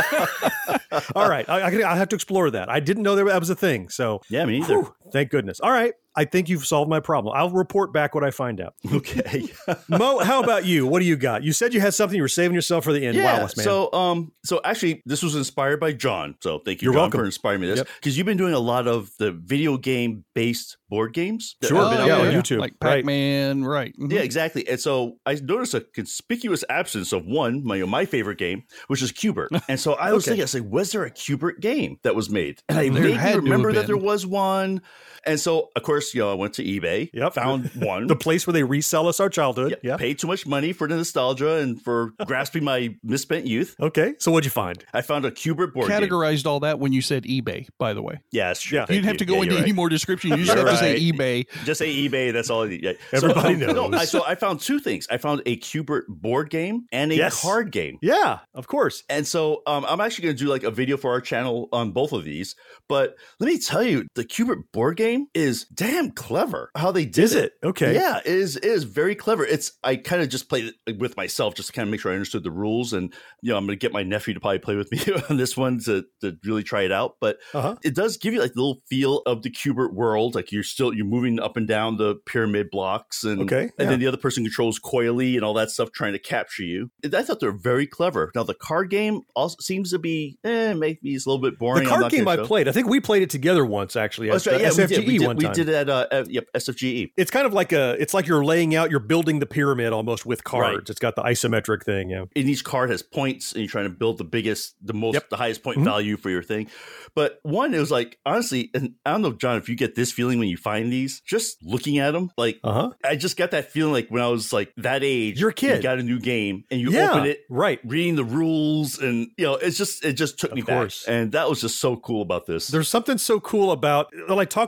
All right. I, I, I'll have to explore that. I didn't know there, that was a thing. So Yeah, me neither. whew, thank goodness. All right. I think you've solved my problem. I'll report back what I find out. Okay. Mo, how about you? What do you got? You said you had something you were saving yourself for the end. Yeah. Wow, man. So, um, so actually, this was inspired by John. So, thank you, You're John, welcome. for inspiring me this Yep. because you've been doing a lot of the video game based board games. that Sure. have been Oh, out yeah, there. on YouTube. Like Right. Pac-Man, right? Mhm. Yeah, exactly. And so I noticed a conspicuous absence of one, my my favorite game, which is Cubert. And so I was Okay. thinking, I was like, was there a Cubert game that was made? And I There vaguely had to have remember that been. there was one. And so, of course, you know, I went to eBay, Yep. found one. the place where they resell us our childhood. Yeah, Yeah. paid too much money for the nostalgia and for grasping my misspent youth. Okay. So what'd you find? I found a Cubert board game. Categorized all that when you said eBay, by the way. Yeah, it's true. Yeah. Thank You didn't have you. to go Yeah, into you're any right. more description. You just You're have to say right. eBay. Just say eBay. That's all. Yeah. Everybody so, um, No, knows. I, so I found two things. I found a Cubert board game and a Yes. card game. Yeah, of course. And so um, I'm actually going to do like a video for our channel on both of these. But let me tell you, the Cubert board game is damn clever. How they did Is it? Okay. Yeah, it is. It is very clever. It's I kind of just played it with myself just to kind of make sure I understood the rules. And you know, I'm going to get my nephew to probably play with me on this one to to really try it out. But Uh-huh. it does give you like the little feel of the Cubert world. Like you're still you're moving up and down the pyramid blocks, and Okay, and yeah. then the other person controls coily and all that stuff, trying to capture you. I thought they were very clever. Now the card game also seems to be eh, maybe it's a little bit boring. The I'm card not game gonna I show. played, I think we played it together once actually. Oh, At that's right. the Yeah, S we F G E did. We did, one we time. did it at uh, uh, yep, S F G E. It's kind of like a, it's like you're laying out, you're building the pyramid almost with cards. Right. It's got the isometric thing. Yeah. And each card has points, and you're trying to build the biggest, the most, Yep. the highest point Mhm. value for your thing. But one, it was like honestly, and I don't know, John, if you get this feeling when you find these, just looking at them, like Uh-huh. I just got that feeling like when I was like that age. You're a kid. You got a new game, and you Yeah, open it, right. reading the rules, and you know, it's just it just took me Of course. back, and that was just so cool about this. There's something so cool about, well, I talked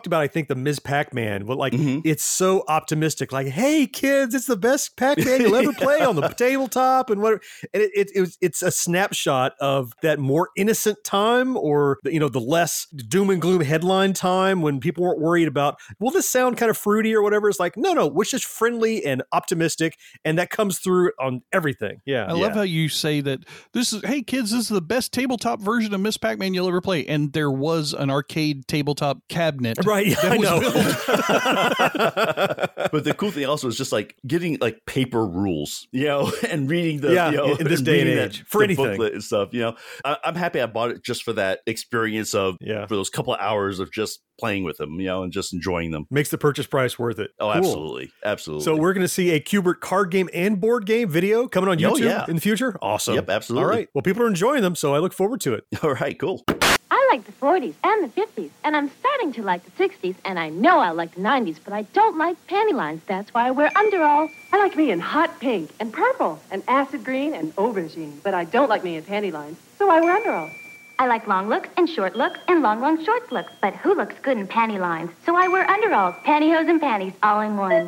talked about, I think, the Miz Pac-Man, but like mm-hmm. it's so optimistic. Like, hey kids, it's the best Pac-Man you'll ever play on the tabletop, and what? And it, it, it was it's a snapshot of that more innocent time, or you know, the less doom and gloom headline time when people weren't worried about, will this sound kind of fruity or whatever. It's like, no, no, we're just friendly and optimistic, and that comes through on everything. Yeah, I yeah. love how you say that. This is, hey kids, this is the best tabletop version of Miz Pac-Man you'll ever play, and there was an arcade tabletop cabinet, right? Yeah, I know. But the cool thing also is just like getting like paper rules, you know, and reading the yeah you know, in this day and age that, for anything booklet and stuff. You know, I, I'm happy I bought it just for that experience of yeah. for those couple of hours of just playing with them, you know, and just enjoying them. Makes the purchase price worth it. Oh, cool. absolutely. Absolutely. So we're going to see a Q*bert card game and board game video coming on YouTube oh, yeah. in the future. Awesome. Yep, absolutely. All right. Well, people are enjoying them, so I look forward to it. All right, cool. I like the forties and the fifties, and I'm starting to like the sixties, and I know I like the nineties, but I don't like panty lines. That's why I wear underalls. I like me in hot pink and purple and acid green and aubergine, but I don't like me in panty lines, so I wear underalls. I like long looks and short looks and long, long short looks, but who looks good in panty lines? So I wear underalls, pantyhose, and panties all in one.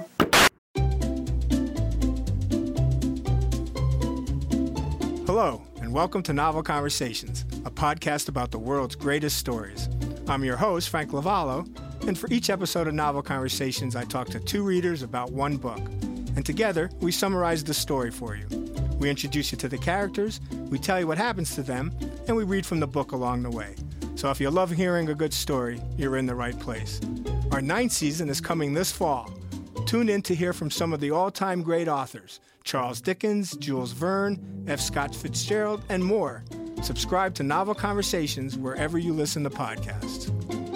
Hello, and welcome to Novel Conversations, a podcast about the world's greatest stories. I'm your host, Frank Lavallo, and for each episode of Novel Conversations, I talk to two readers about one book. And together, we summarize the story for you. We introduce you to the characters, we tell you what happens to them, and we read from the book along the way. So if you love hearing a good story, you're in the right place. Our ninth season is coming this fall. Tune in to hear from some of the all-time great authors, Charles Dickens, Jules Verne, F. Scott Fitzgerald, and more. Subscribe to Novel Conversations wherever you listen to podcasts.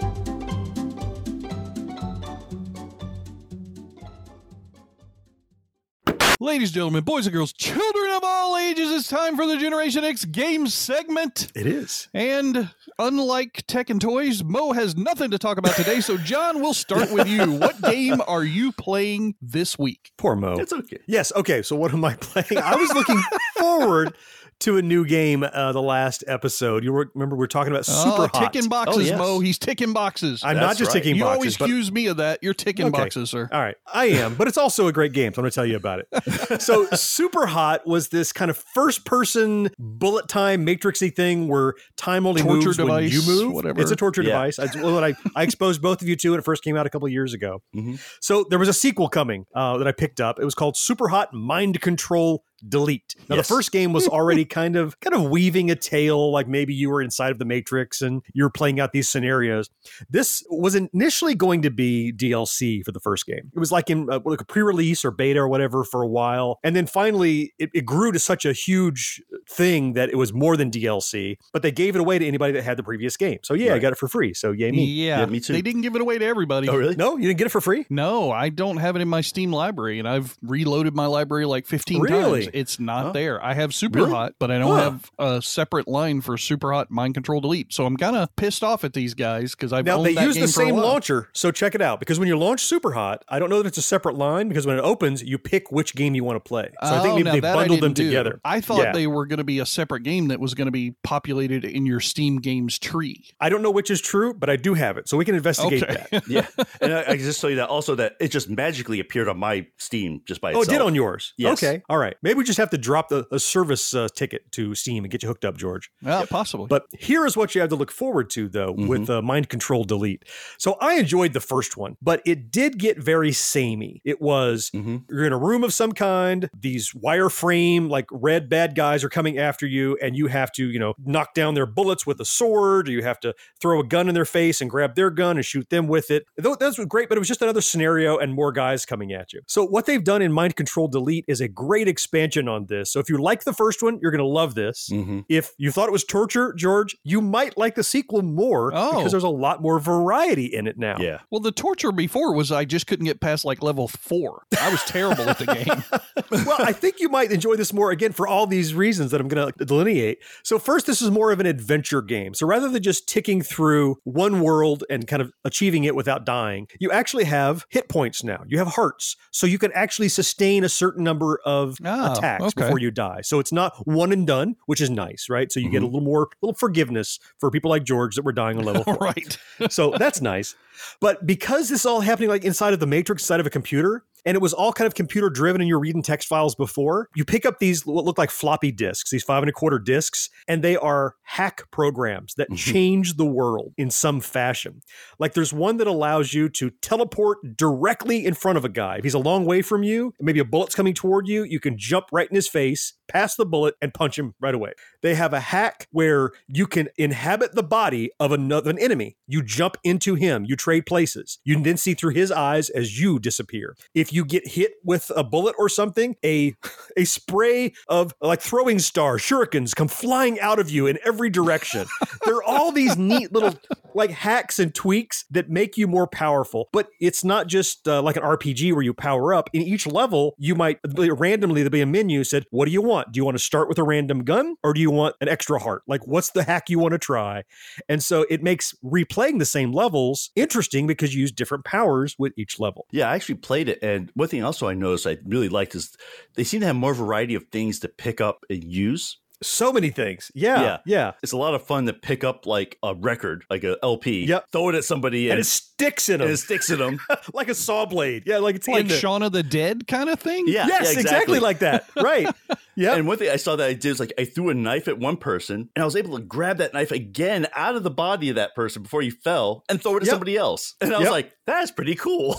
Ladies and gentlemen, boys and girls, children of all ages, it's time for the Generation X Games segment. It is. And unlike Tech and Toys, Mo has nothing to talk about today. So, John, we'll start with you. What game are you playing this week? Poor Mo. It's okay. Yes. Okay. So, what am I playing? I was looking forward to a new game uh, the last episode. You were, remember we were talking about Super oh, Hot. ticking boxes, oh, yes. Mo. He's ticking boxes. I'm That's not just right. ticking you boxes. You always accuse me of that. You're ticking okay. boxes, sir. All right. I am, but it's also a great game, so I'm going to tell you about it. So Super Hot was this kind of first-person bullet time matrixy thing where time only torture moves device, when you move. Whatever. It's a torture yeah. device. I, well, I, I exposed both of you to it. It first came out a couple of years ago. Mm-hmm. So there was a sequel coming uh, that I picked up. It was called Super Hot Mind Control Delete. Now, yes. the first game was already kind of kind of weaving a tale, like maybe you were inside of the Matrix and you were playing out these scenarios. This was initially going to be D L C for the first game. It was like in uh, like a pre-release or beta or whatever for a while. And then finally, it, it grew to such a huge thing that it was more than D L C, but they gave it away to anybody that had the previous game. So yeah, right. I got it for free. So yay me. Yeah, yeah, me too. They didn't give it away to everybody. Oh, really? No, you didn't get it for free? No, I don't have it in my Steam library, and I've reloaded my library like fifteen really? times. It's not oh. there. I have Super really? Hot, but I don't huh. have a separate line for Super Hot Mind Control Delete. So I'm kind of pissed off at these guys because I've now owned they that use game the for a same while. launcher. So check it out, because when you launch Super Hot, I don't know that it's a separate line, because when it opens, you pick which game you want to play. So oh, I think maybe now they that bundled I them do. together. I thought yeah. they were going to be a separate game that was going to be populated in your Steam games tree. I don't know which is true, but I do have it, so we can investigate okay. that. Yeah, and I, I can just tell you that also that it just magically appeared on my Steam just by itself. Oh, it did on yours? Yes. Okay, all right. Maybe we just have to drop the a service uh, ticket to Steam and get you hooked up, George. Well, yep. possibly. But here is what you have to look forward to, though, mm-hmm. with uh, Mind Control Delete. So I enjoyed the first one, but it did get very samey. It was, mm-hmm. you're in a room of some kind, these wireframe, like red bad guys are coming after you, and you have to, you know, knock down their bullets with a sword, or you have to throw a gun in their face and grab their gun and shoot them with it. That was great, but it was just another scenario and more guys coming at you. So what they've done in Mind Control Delete is a great expansion on this. So if you like the first one, you're going to love this. Mm-hmm. If you thought it was torture, George, you might like the sequel more oh. because there's a lot more variety in it now. Yeah. Well, the torture before was I just couldn't get past like level four. I was terrible at the game. Well, I think you might enjoy this more, again, for all these reasons sections that I'm going to delineate. So first, this is more of an adventure game. So rather than just ticking through one world and kind of achieving it without dying, you actually have hit points now. You have hearts. So you can actually sustain a certain number of Oh, attacks okay. before you die. So it's not one and done, which is nice, right? So you get a little more, little forgiveness for people like George that were dying on level four. Right. So that's nice. But because this is all happening like inside of the Matrix, side of a computer, and it was all kind of computer driven and you're reading text files before, you pick up these what look like floppy disks, these five and a quarter disks, and they are hack programs that change the world in some fashion. Like there's one that allows you to teleport directly in front of a guy. If he's a long way from you, maybe a bullet's coming toward you, you can jump right in his face, pass the bullet, and punch him right away. They have a hack where you can inhabit the body of another an enemy. You jump into him, you trade places. You can then see through his eyes as you disappear. If you get hit with a bullet or something, a a spray of like throwing stars, shurikens come flying out of you in every direction. There are all these neat little like hacks and tweaks that make you more powerful. But it's not just uh, like an R P G where you power up. In each level, you might randomly, there'll be a menu said, what do you want? Do you want to start with a random gun or do you want an extra heart? Like what's the hack you want to try? And so it makes replaying the same levels interesting because you use different powers with each level. Yeah, I actually played it. And one thing also I noticed I really liked is they seem to have more variety of things to pick up and use. So many things. Yeah, yeah. Yeah. It's a lot of fun to pick up like a record, like a L P, yep. throw it at somebody. And, and it sticks in them. And it sticks in them. Like a saw blade. Yeah, like it's like in the- Shaun of the Dead kind of thing? Yeah. Yes, yeah, exactly. exactly like that. Right. Yeah. And one thing I saw that I did is like I threw a knife at one person and I was able to grab that knife again out of the body of that person before he fell and throw it at Yep. somebody else. And I was Yep. like, that's pretty cool.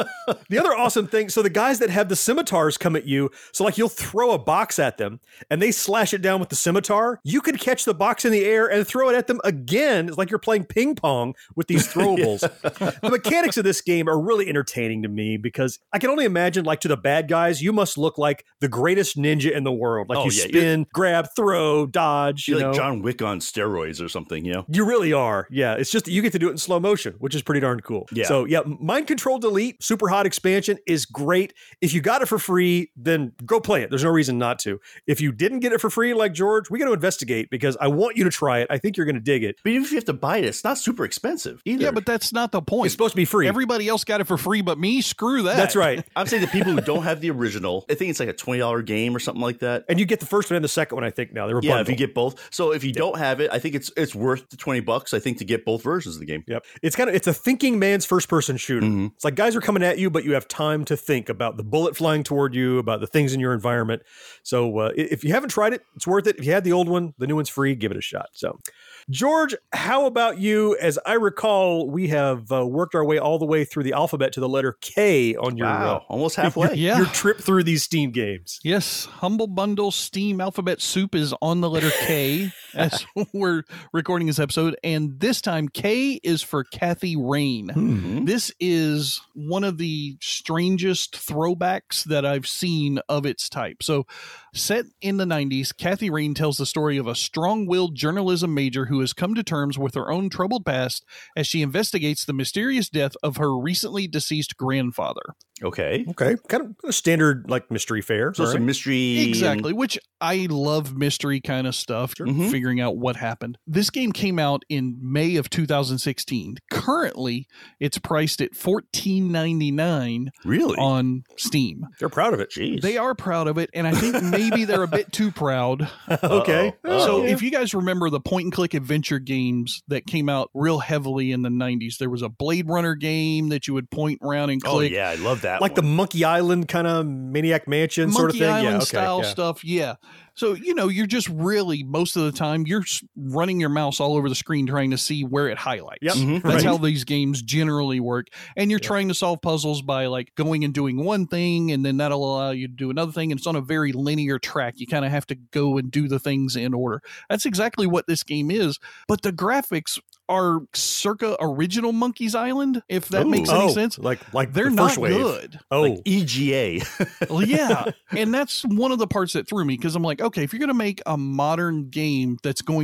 The other awesome thing, so the guys that have the scimitars come at you, so like you'll throw a box at them and they slash it down with the scimitar, you can catch the box in the air and throw it at them again. It's like you're playing ping pong with these throwables. Yeah. The mechanics of this game are really entertaining to me because I can only imagine like to the bad guys, you must look like the greatest ninja in the world. Like Oh, you yeah, spin, grab, throw, dodge. You're you like know? John Wick on steroids or something, you know? You really are. Yeah. It's just that you get to do it in slow motion, which is pretty darn cool. Yeah. So yeah, Mind Control Delete, super hot expansion is great. If you got it for free, then go play it. There's no reason not to. If you didn't get it for free, like George, we got to investigate because I want you to try it. I think you're going to dig it. But even if you have to buy it, it's not super expensive either. Yeah, but that's not the point. It's supposed to be free. Everybody else got it for free, but me, screw that. That's right. I'm saying the people who don't have the original, I think it's like a twenty dollars game or something like that. And you get the first one and the second one, I think now. They were Yeah, bundled. if you get both. So if you don't have it, I think it's it's worth the twenty bucks, I think, to get both versions of the game. Yep. It's kind of it's a thinking man's first person shooter. Mm-hmm. It's like guys are coming at you, but you have time to think about the bullet flying toward you, about the things in your environment. So uh, if you haven't tried it, it's worth it. If you had the old one, the new one's free. Give it a shot. So, George, how about you? As I recall, we have uh, worked our way all the way through the alphabet to the letter K on your Wow, uh, almost halfway. Yeah. your trip through these Steam games. Yes, Humble Bundle Steam Alphabet Soup is on the letter K as we're recording this episode. And this time, K is for Kathy Rain. Mm-hmm. This is one of the strangest throwbacks that I've seen of its type. So, set in the nineties, Kathy Rain tells the story of a strong-willed journalism major who has come to terms with her own troubled past as she investigates the mysterious death of her recently deceased grandfather. Okay. Okay. Kind of a standard like mystery fare. So All it's a right. mystery. Exactly, which I love mystery kind of stuff, Mhm. figuring out what happened. This game came out in May of two thousand sixteen. Currently, it's priced at fourteen ninety-nine Really? on Steam. They're proud of it. Jeez. They are proud of it, and I think maybe they're a bit too proud. Okay. Uh-oh. So Uh-oh. if you guys remember the point and click adventure games that came out real heavily in the nineties, there was a Blade Runner game that you would point around and Oh, click. yeah, I love that Like the one. Monkey Island kind of Maniac Mansion Monkey sort of thing. Island yeah, okay, style yeah. stuff. Yeah. So, you know, you're just really, most of the time, you're s- running your mouse all over the screen trying to see where it highlights. Yep. Mhm. That's Right. how these games generally work. And you're trying to solve puzzles by like going and doing one thing, and then that'll allow you to do another thing. And it's on a very linear track. You kind of have to go and do the things in order. That's exactly what this game is. But the graphics are circa original Monkey's Island, if that Ooh. makes any Oh, sense. Like like They're the not first wave. good. Oh, Like E G A. Well, yeah. And that's one of the parts that threw me because I'm like, okay, if you're going to make a modern game that's going to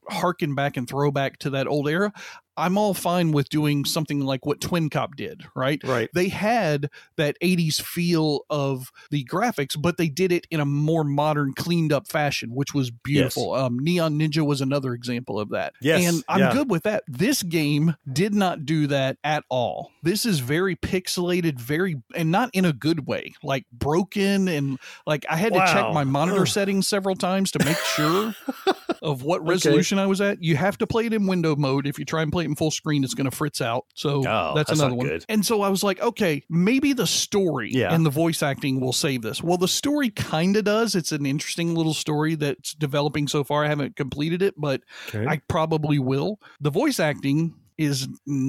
harken back and throw back to that old era, I'm all fine with doing something like what Twin Cop did, right? Right. They had that eighties feel of the graphics, but they did it in a more modern, cleaned up fashion, which was beautiful. Yes. Um, Neon Ninja was another example of that. Yes. And I'm yeah. good with that. This game did not do that at all. This is very pixelated, very, and not in a good way, like broken. And like I had wow. to check my monitor settings several times to make sure of what resolution okay. I was at. You have to play it in window mode. If you try and play it in full screen, it's going to fritz out. So oh, that's, that's another one. Good. And so I was like, okay, maybe the story yeah. and the voice acting will save this. Well, the story kind of does. It's an interesting little story that's developing so far. I haven't completed it, but okay. I probably will. The voice acting is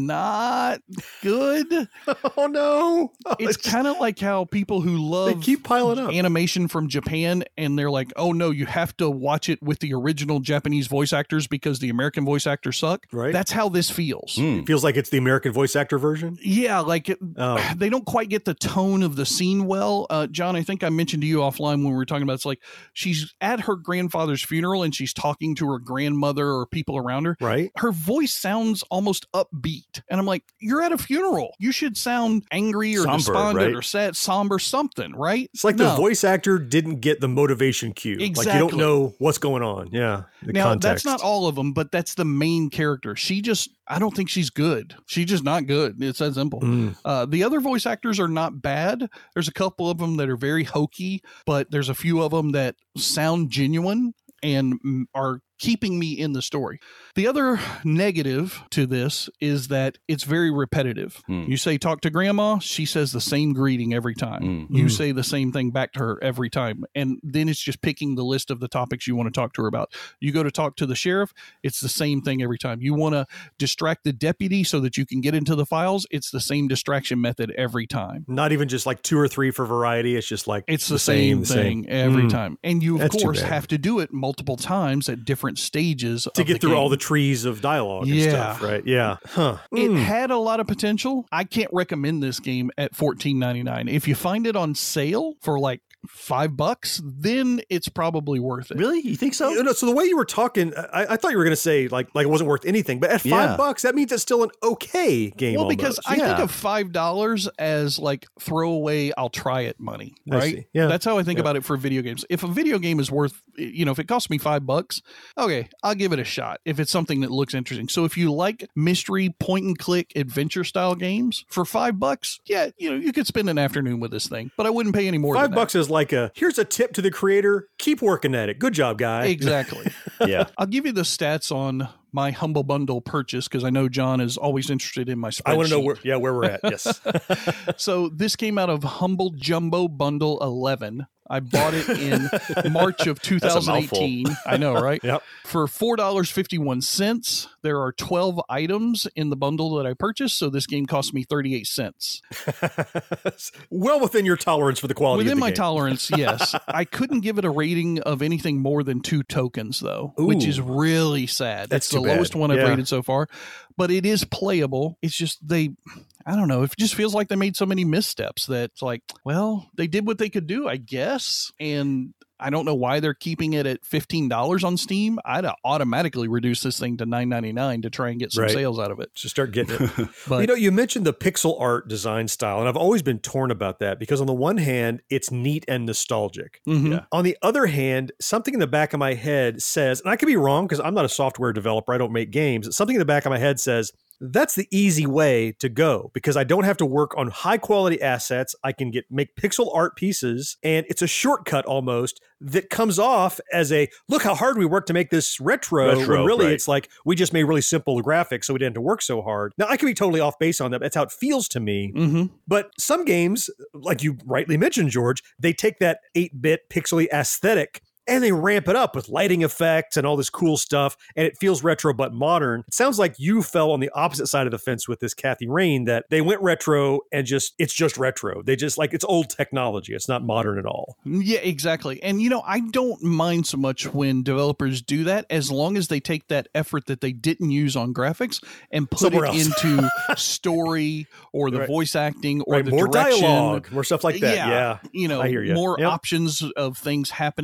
not good. Oh no. Oh, it's it's kind of like how people who love they keep piling up animation from Japan and they're like, oh no, you have to watch it with the original Japanese voice actors because the American voice actors suck. Right. That's how this feels. Mm. It feels like it's the American voice actor version. Yeah. Like it, oh. they don't quite get the tone of the scene well. Uh, John, I think I mentioned to you offline when we were talking about, it's like she's at her grandfather's funeral and she's talking to her grandmother or people around her. Right. Her voice sounds almost upbeat, and I'm like, you're at a funeral, you should sound angry or somber, despondent right? or sad, somber, something, right? It's like no. the voice actor didn't get the motivation cue. Exactly. Like you don't know what's going on. Yeah. The now context. That's not all of them, but that's the main character. She just, I don't think she's good. She's just not good. It's that simple. Mm. Uh, the other voice actors are not bad. There's a couple of them that are very hokey, but there's a few of them that sound genuine and are keeping me in the story. The other negative to this is that it's very repetitive. Mm. You say, talk to grandma, she says the same greeting every time. Mm. You mm. say the same thing back to her every time. And then it's just picking the list of the topics you want to talk to her about. You go to talk to the sheriff, it's the same thing every time. You want to distract the deputy so that you can get into the files, it's the same distraction method every time. Not even just like two or three for variety. It's just like it's the, the same, same thing same. every mm. time. And you, of That's course, have to do it multiple times at different stages to get the through game. all the trees of dialogue and yeah. stuff, right? Yeah. Huh. It Mm. had a lot of potential. I can't recommend this game at fourteen ninety-nine. If you find it on sale for like five bucks, then it's probably worth it. Really? You think so? You know, so the way you were talking, I, I thought you were going to say like like it wasn't worth anything, but at five Yeah. bucks, that means it's still an okay game. Well, because almost. I Yeah. think of five dollars as like throwaway, I'll try it money, I right? see. Yeah. That's how I think Yeah. about it for video games. If a video game is worth, you know, if it costs me five bucks, okay, I'll give it a shot if it's something that looks interesting. So if you like mystery, point and click, adventure style games for five bucks, yeah, you know, you could spend an afternoon with this thing, but I wouldn't pay any more Five than bucks that. is like a here's a tip to the creator. Keep working at it. Good job, guy. Exactly. Yeah. I'll give you the stats on my Humble Bundle purchase because I know John is always interested in my spreadsheet. I want to know where, yeah, where we're at. Yes. So this came out of Humble Jumbo Bundle eleven. I bought it in March of two thousand eighteen. I know, right? Yep. For four dollars and fifty-one cents. There are twelve items in the bundle that I purchased, so this game cost me thirty-eight cents. Well within your tolerance for the quality Within of the my game. tolerance, yes. I couldn't give it a rating of anything more than two tokens, though, Ooh. which is really sad. That's That's the too bad. lowest one I've Yeah. rated so far. But it is playable. It's just they... I don't know. It just feels like they made so many missteps that it's like, well, they did what they could do, I guess. And I don't know why they're keeping it at fifteen dollars on Steam. I'd automatically reduce this thing to nine ninety-nine to try and get some Right. sales out of it. Just start getting it. But you know, you mentioned the pixel art design style, and I've always been torn about that because on the one hand, it's neat and nostalgic. Mhm. Yeah. On the other hand, something in the back of my head says, and I could be wrong because I'm not a software developer, I don't make games. Something in the back of my head says, that's the easy way to go because I don't have to work on high quality assets. I can get make pixel art pieces, and it's a shortcut almost that comes off as a look how hard we worked to make this retro. Retro, when really right. it's like we just made really simple graphics, so we didn't have to work so hard. Now I can be totally off base on that. But that's how it feels to me. Mhm. But some games, like you rightly mentioned, George, they take that eight-bit pixely aesthetic and they ramp it up with lighting effects and all this cool stuff, and it feels retro but modern. It sounds like you fell on the opposite side of the fence with this Kathy Rain, that they went retro and just, it's just retro. They just like, it's old technology. It's not modern at all. Yeah, exactly. And, you know, I don't mind so much when developers do that as long as they take that effort that they didn't use on graphics and put Somewhere it else. into story or the Right. voice acting or Right, the more direction. dialogue, more stuff like that. Yeah. You know, I hear you. more Yep. options of things happening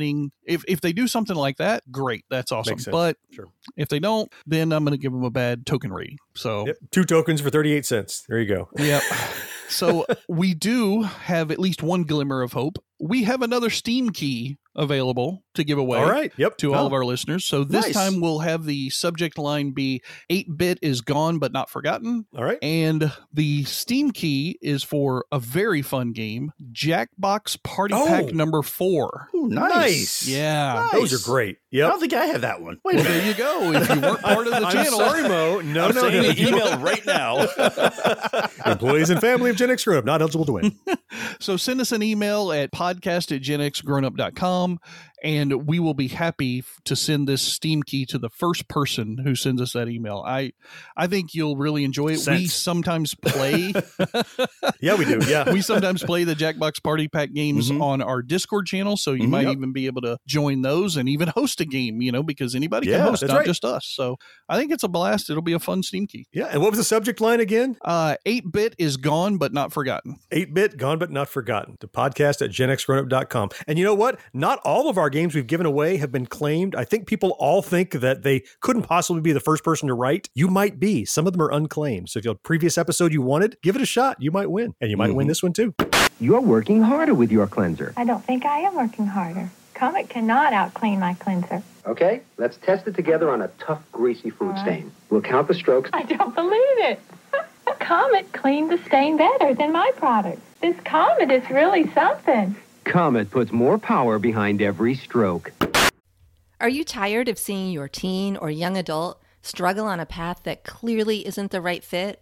if, if they do something like that, great. That's awesome. Makes sense. But Sure. if they don't, then I'm going to give them a bad token rating. So Yep. Two tokens for thirty-eight cents. There you go. Yep. So we do have at least one glimmer of hope. We have another Steam key available to give away. All right. Yep. To Oh. all of our listeners. So this Nice. time we'll have the subject line be eight bit is gone but not forgotten. All right. And the Steam key is for a very fun game, Jackbox Party Oh. Pack number four. Ooh, nice. Nice. Yeah. Those are great. I Yep. don't think I have that one. Wait Well, a minute. there you go. If you weren't part of the I'm channel. sorry, Mo. No, I'm no, sending no. an email right now. Employees and family of Gen X Grown Up not eligible to win. So send us an email at podcast at gen x grown up dot com, and we will be happy f- to send this Steam key to the first person who sends us that email. I I think you'll really enjoy it. We Sense. sometimes play Yeah, we do. Yeah. we sometimes play the Jackbox Party Pack games Mhm. on our Discord channel, so you Mhm. might Yep. even be able to join those and even host a game, you know, because anybody Yeah, can host, that's not right. just us. So I think it's a blast. It'll be a fun Steam key. Yeah. And what was the subject line again? Uh, eight bit is gone but not forgotten. eight bit, gone but not forgotten. The podcast at gen x grown up dot com. And you know what? Not all of our games we've given away have been claimed. I think people all think that they couldn't possibly be the first person to write. You might be. Some of them are unclaimed. So if you have a previous episode you wanted, give it a shot. You might win. And you might win this one too. You're working harder with your cleanser. I don't think I am working harder. Comet cannot out-clean my cleanser. Okay, let's test it together on a tough, greasy food All right. stain. We'll count the strokes. I don't believe it. Comet cleaned the stain better than my product. This Comet is really something. Comet puts more power behind every stroke. Are you tired of seeing your teen or young adult struggle on a path that clearly isn't the right fit?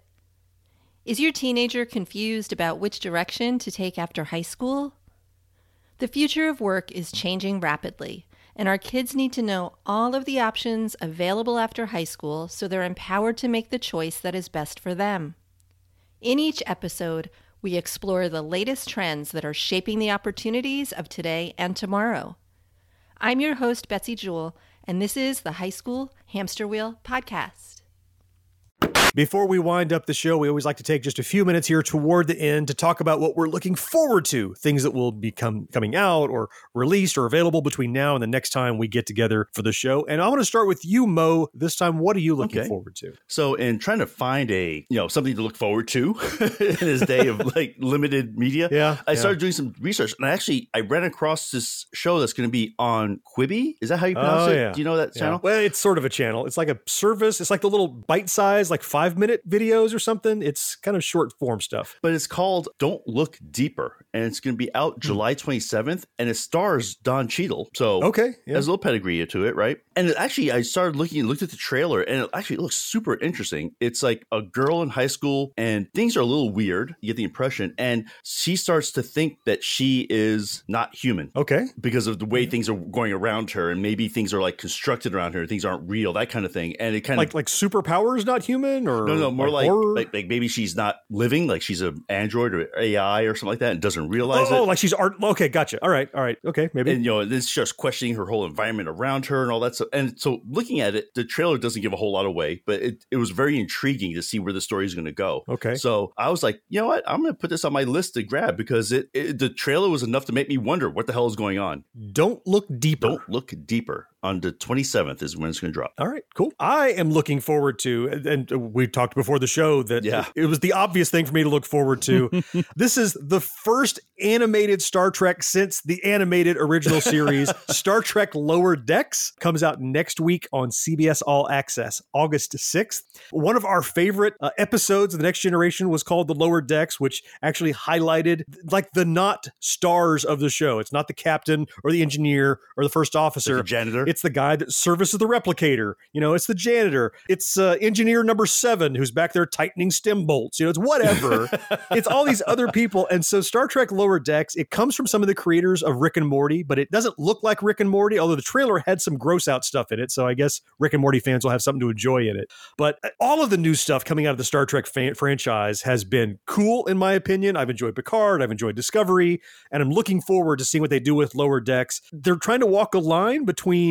Is your teenager confused about which direction to take after high school? The future of work is changing rapidly, and our kids need to know all of the options available after high school so they're empowered to make the choice that is best for them. In each episode, we explore the latest trends that are shaping the opportunities of today and tomorrow. I'm your host, Betsy Jewell, and this is the High School Hamster Wheel Podcast. Before we wind up the show, we always like to take just a few minutes here toward the end to talk about what we're looking forward to, things that will be com- coming out or released or available between now and the next time we get together for the show. And I want to start with you, Mo. This time, what are you looking Okay. forward to? So in trying to find a, you know, something to look forward to in this day of like limited media, Yeah, I yeah. started doing some research, and I actually I ran across this show that's going to be on Quibi. Is that how you pronounce Oh, it? yeah. Do you know that Yeah. channel? Well, it's sort of a channel. It's like a service. It's like the little bite-sized, like five-minute videos or something. It's kind of short-form stuff. But it's called Don't Look Deeper, and it's going to be out July twenty-seventh, and it stars Don Cheadle. So Okay, yeah. there's a little pedigree to it, right? And it actually, I started looking, looked at the trailer, and it actually looks super interesting. It's like a girl in high school, and things are a little weird. You get the impression, and she starts to think that she is not human. Okay. Because of the way things are going around her, and maybe things are like constructed around her, things aren't real, that kind of thing. And it kind Like of like superpowers, not human, or no, no, more like horror? like, like maybe she's not living, like she's an android or A I or something like that, and doesn't realize oh, it. oh, like she's art. Okay, gotcha. All right, all right. Okay, maybe. And you know, it's just questioning her whole environment around her and all that stuff. And so, looking at it, the trailer doesn't give a whole lot away, but it, it was very intriguing to see where the story is going to go. Okay. So I was like, you know what, I'm going to put this on my list to grab because it, it the trailer was enough to make me wonder what the hell is going on. Don't look deeper. Don't look deeper. On the twenty-seventh is when it's going to drop. All right, cool. I am looking forward to, and we talked before the show that Yeah. it was the obvious thing for me to look forward to. This is the first animated Star Trek since the animated original series. Star Trek Lower Decks comes out next week on C B S All Access, August sixth. One of our favorite uh, episodes of The Next Generation was called The Lower Decks, which actually highlighted like the not stars of the show. It's not the captain or the engineer or the first officer. The janitor. It's the guy that services the replicator. You know, it's the janitor. It's uh, engineer number seven who's back there tightening stem bolts. You know, it's whatever. It's all these other people. And so Star Trek Lower Decks, it comes from some of the creators of Rick and Morty, but it doesn't look like Rick and Morty, although the trailer had some gross out stuff in it. So I guess Rick and Morty fans will have something to enjoy in it. But all of the new stuff coming out of the Star Trek fan- franchise has been cool, in my opinion. I've enjoyed Picard. I've enjoyed Discovery. And I'm looking forward to seeing what they do with Lower Decks. They're trying to walk a line between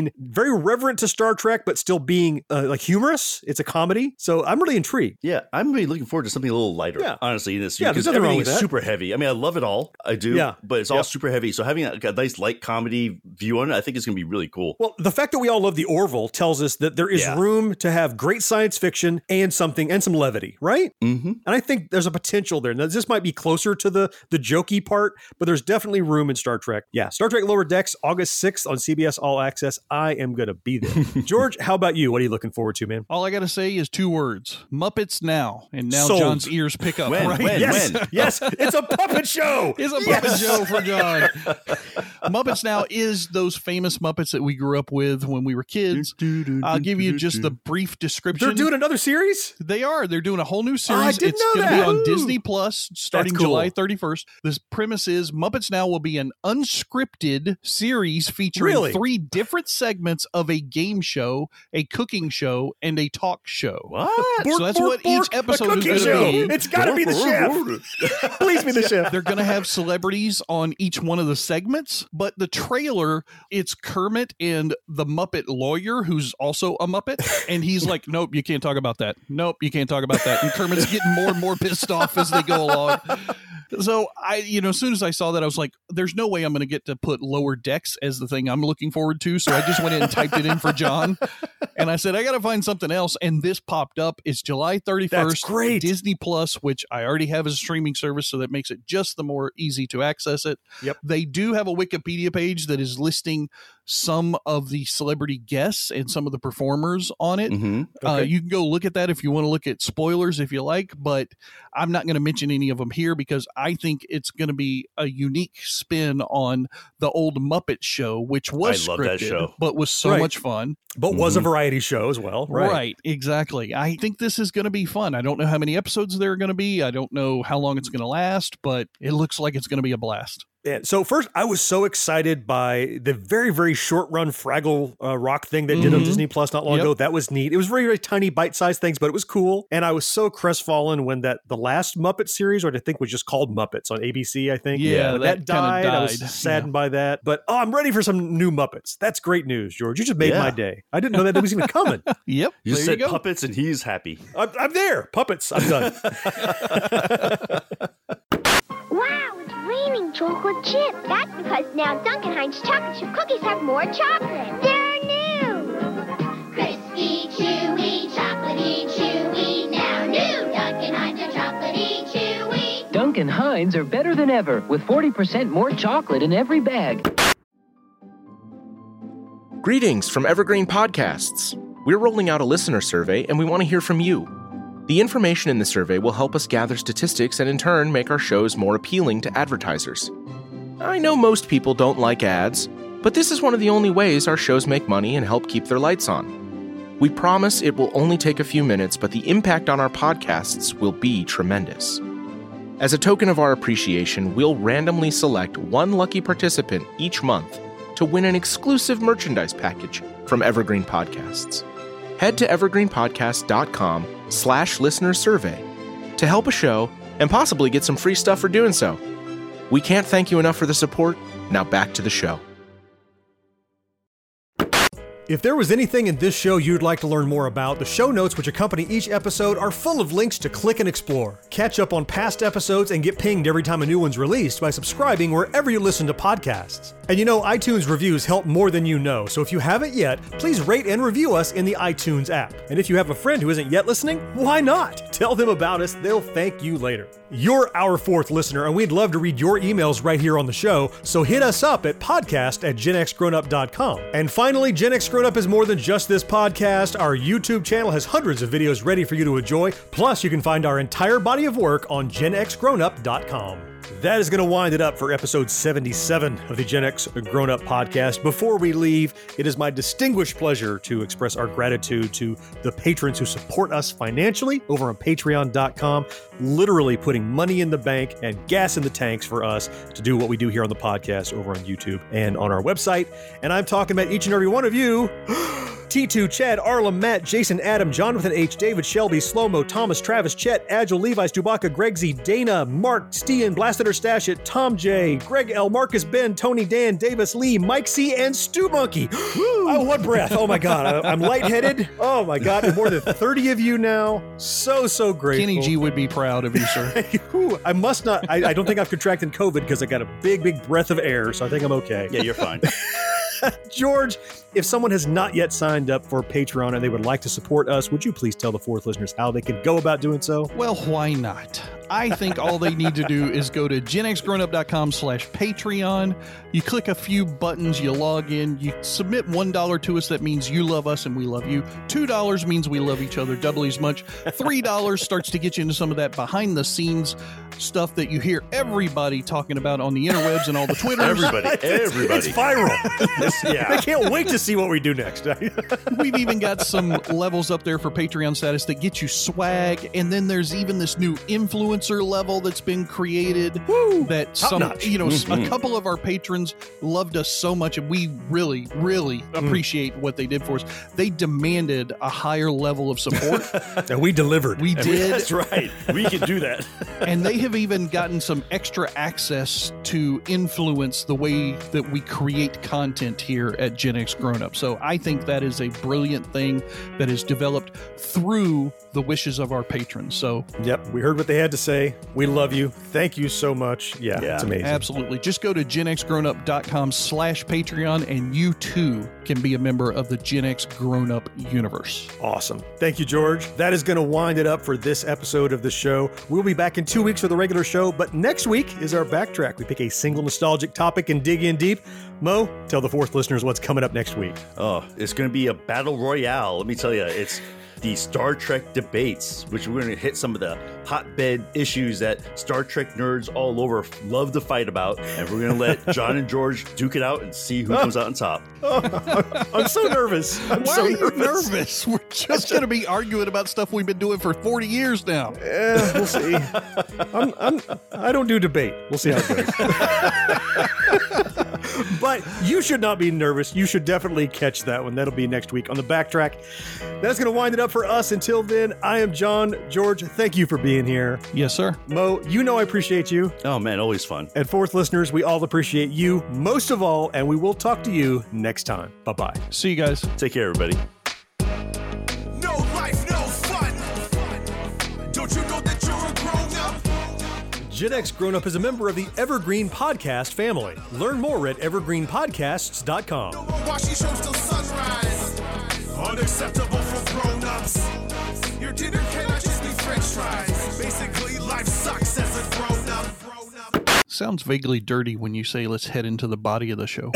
being very reverent to Star Trek, but still being uh, like humorous. It's a comedy. So I'm really intrigued. Yeah, I'm really looking forward to something a little lighter, yeah. honestly, in this Yeah, because there's nothing wrong everything with is that. super heavy. I mean, I love it all. I do. Yeah. But it's all Yep. super heavy. So having a, a nice light comedy view on it, I think is going to be really cool. Well, the fact that we all love the Orville tells us that there is Yeah. room to have great science fiction and something and some levity, right? Mm-hmm. And I think there's a potential there. Now, this might be closer to the the jokey part, but there's definitely room in Star Trek. Yeah, Star Trek Lower Decks, August sixth on C B S All Access. I am going to be there. George, how about you? What are you looking forward to, man? All I got to say is two words: Muppets Now. And now Sold. John's ears pick up. When? Right? When? Yes, When? yes, it's a puppet show. It's a Yes. Muppet show for John. Muppets Now is those famous Muppets that we grew up with when we were kids. I'll give you just the brief description. They're doing another series? They are. They're doing a whole new series. Oh, I didn't it's know going to be that. on Ooh. Disney Plus starting That's cool. July thirty-first. The premise is Muppets Now will be an unscripted series featuring Really? three different segments of a game show, a cooking show, and a talk show. What? So that's Bork, what bork, each episode a is cooking going to show. be. It's got to be the chef. Please be the chef. They're going to have celebrities on each one of the segments, but the trailer, it's Kermit and the Muppet lawyer, who's also a Muppet, and he's like, nope, you can't talk about that. Nope, you can't talk about that. And Kermit's getting more and more pissed off as they go along. So I, you know, as soon as I saw that, I was like, there's no way I'm going to get to put Lower Decks as the thing I'm looking forward to. So I just went in and typed it in for John. And I said, I got to find something else. And this popped up. It's July thirty-first. That's great. Disney Plus, which I already have as a streaming service. So that makes it just the more easy to access it. Yep. They do have a Wikipedia page that is listing some of the celebrity guests and some of the performers on it. Mm-hmm. Uh, Okay. you can go look at that if you want to look at spoilers if you like, but I'm not going to mention any of them here because I think it's going to be a unique spin on the old Muppet Show, which was I love scripted, that show. but was so Right. much fun. But was a variety show as well, right? Right, exactly. I think this is going to be fun. I don't know how many episodes there are going to be. I don't know how long it's going to last, but it looks like it's going to be a blast. Yeah, so first, I was so excited by the very, very short run Fraggle uh, Rock thing they did on Mhm. Disney Plus not long Yep. ago. That was neat. It was very, very tiny, bite sized things, but it was cool. And I was so crestfallen when that the last Muppet series, or I think was just called Muppets on A B C, I think. Yeah, when that that, kinda died. I was died. saddened by that. But oh, I'm ready for some new Muppets. That's great news, George. You just made Yeah. my day. I didn't know that was even coming. Yep. You there said you go. puppets and he's happy. I'm, I'm there. Puppets. I'm done. Wow, it's raining chocolate chips. That's because now Duncan Hines chocolate chip cookies have more chocolate. They're new. Crispy, chewy, chocolatey, chewy, now new Dunkin' Hines are chocolatey, chewy. Dunkin' Hines are better than ever with forty percent more chocolate in every bag. Greetings from Evergreen Podcasts. We're rolling out a listener survey and we want to hear from you. The information in the survey will help us gather statistics and in turn make our shows more appealing to advertisers. I know most people don't like ads, but this is one of the only ways our shows make money and help keep their lights on. We promise it will only take a few minutes, but the impact on our podcasts will be tremendous. As a token of our appreciation, we'll randomly select one lucky participant each month to win an exclusive merchandise package from Evergreen Podcasts. Head to evergreenpodcast.com slash listener survey to help a show and possibly get some free stuff for doing so. We can't thank you enough for the support. Now back to the show. If there was anything in this show you'd like to learn more about, the show notes which accompany each episode are full of links to click and explore. Catch up on past episodes and get pinged every time a new one's released by subscribing wherever you listen to podcasts. And you know, iTunes reviews help more than you know, so if you haven't yet, please rate and review us in the iTunes app. And if you have a friend who isn't yet listening, why not? Tell them about us, they'll thank you later. You're our fourth listener, and we'd love to read your emails right here on the show, so hit us up at podcast at gen x grown up dot com. And finally, Gen X Grown Up is more than just this podcast. Our YouTube channel has hundreds of videos ready for you to enjoy, plus you can find our entire body of work on gen x grown up dot com. That is going to wind it up for episode seventy-seven of the Gen X Grown Up podcast. Before we leave, it is my distinguished pleasure to express our gratitude to the patrons who support us financially over on patreon dot com, literally putting money in the bank and gas in the tanks for us to do what we do here on the podcast over on YouTube and on our website. And I'm talking about each and every one of you. T two, Chad, Arla, Matt, Jason, Adam, Jonathan H, David, Shelby, Slow-Mo, Thomas, Travis, Chet, Agile, Levi's, Dubaka, Greg Z, Dana, Mark, Stian, Blasted or Stash It, Tom J, Greg L, Marcus Ben, Tony Dan, Davis Lee, Mike C, and Stu Monkey. Oh, what breath. Oh my God. I, I'm lightheaded. Oh my God. And more than thirty of you now. So, so grateful. Kenny G would be proud of you, sir. Whew, I must not, I, I don't think I've contracted COVID because I got a big, big breath of air, so I think I'm okay. Yeah, you're fine. George, if someone has not yet signed up for Patreon and they would like to support us, would you please tell the Fourth listeners how they can go about doing so? Well, why not? I think all they need to do is go to genxgrownup.com slash Patreon. You click a few buttons, you log in, you submit one dollar to us. That means you love us and we love you. two dollars means we love each other doubly as much. three dollars starts to get you into some of that behind the scenes stuff that you hear everybody talking about on the interwebs and all the Twitters. Everybody, everybody. It's viral. It's, yeah. I can't wait to see what we do next. We've even got some levels up there for Patreon status that get you swag. And then there's even this new influencer level that's been created. Woo! That Top some, notch. you know, Mm-hmm. a couple of our patrons loved us so much, and we really, really Mm. appreciate what they did for us. They demanded a higher level of support. And we delivered. We did. That's right. We can do that. And they have even gotten some extra access to influence the way that we create content here at Gen X Grown Up. So I think that is a brilliant thing that is developed through the wishes of our patrons. So yep, we heard what they had to say. We love you. Thank you so much. Yeah, yeah, it's amazing. Absolutely. Just go to genxgrownup.com slash Patreon and you too can be a member of the Gen X Grown Up universe. Awesome. Thank you, George. That is going to wind it up for this episode of the show. We'll be back in two weeks for the regular show, but next week is our backtrack. We pick a single nostalgic topic and dig in deep. Mo, tell the Fourth listeners what's coming up next week. Oh, it's going to be a battle royale. Let me tell you, it's the Star Trek debates, which we're going to hit some of the hotbed issues that Star Trek nerds all over love to fight about. And we're going to let John and George duke it out and see who comes out on top. Oh, I'm so nervous. I'm Why so are you nervous. nervous? We're just going to be arguing about stuff we've been doing for forty years now. Yeah, we'll see. I'm, I'm, I don't do debate. We'll see how it goes. But you should not be nervous. You should definitely catch that one. That'll be next week on the backtrack. That's going to wind it up for us. Until then, I am John. George, thank you for being here. Yes, sir. Mo, you know I appreciate you. Oh, man, always fun. And Fourth listeners, we all appreciate you most of all, and we will talk to you next time. Bye-bye. See you guys. Take care, everybody. No life, no fun. Don't you know that you're a grown-up? Gen X Grown Up is a member of the Evergreen Podcast family. Learn more at evergreen podcasts dot com. Watching shows till sunrise. Unacceptable for grown-ups. Your dinner cannot just be french fries. Basically, life sucks as a grown-up. Sounds vaguely dirty when you say let's head into the body of the show.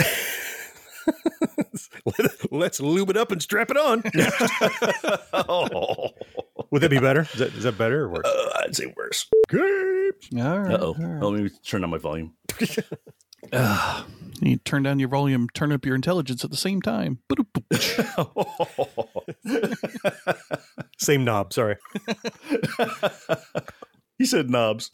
Let's lube it up and strap it on. Oh. Would that be better? Is that, is that better or worse? Uh, I'd say worse. All right. Uh-oh. all right. Oh, let me turn down my volume. Uh, you turn down your volume, turn up your intelligence at the same time. Same knob, sorry. He said knobs.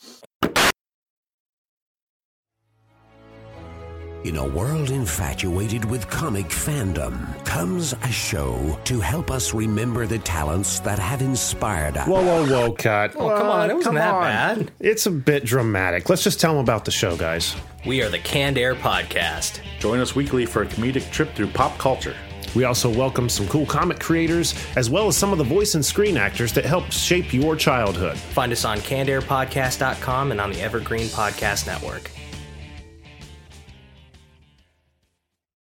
In a world infatuated with comic fandom comes a show to help us remember the talents that have inspired us. Whoa, whoa, whoa, cut. Oh, come on. It wasn't Come that on. bad. It's a bit dramatic. Let's just tell them about the show, guys. We are the Canned Air Podcast. Join us weekly for a comedic trip through pop culture. We also welcome some cool comic creators, as well as some of the voice and screen actors that helped shape your childhood. Find us on canned air podcast dot com and on the Evergreen Podcast Network.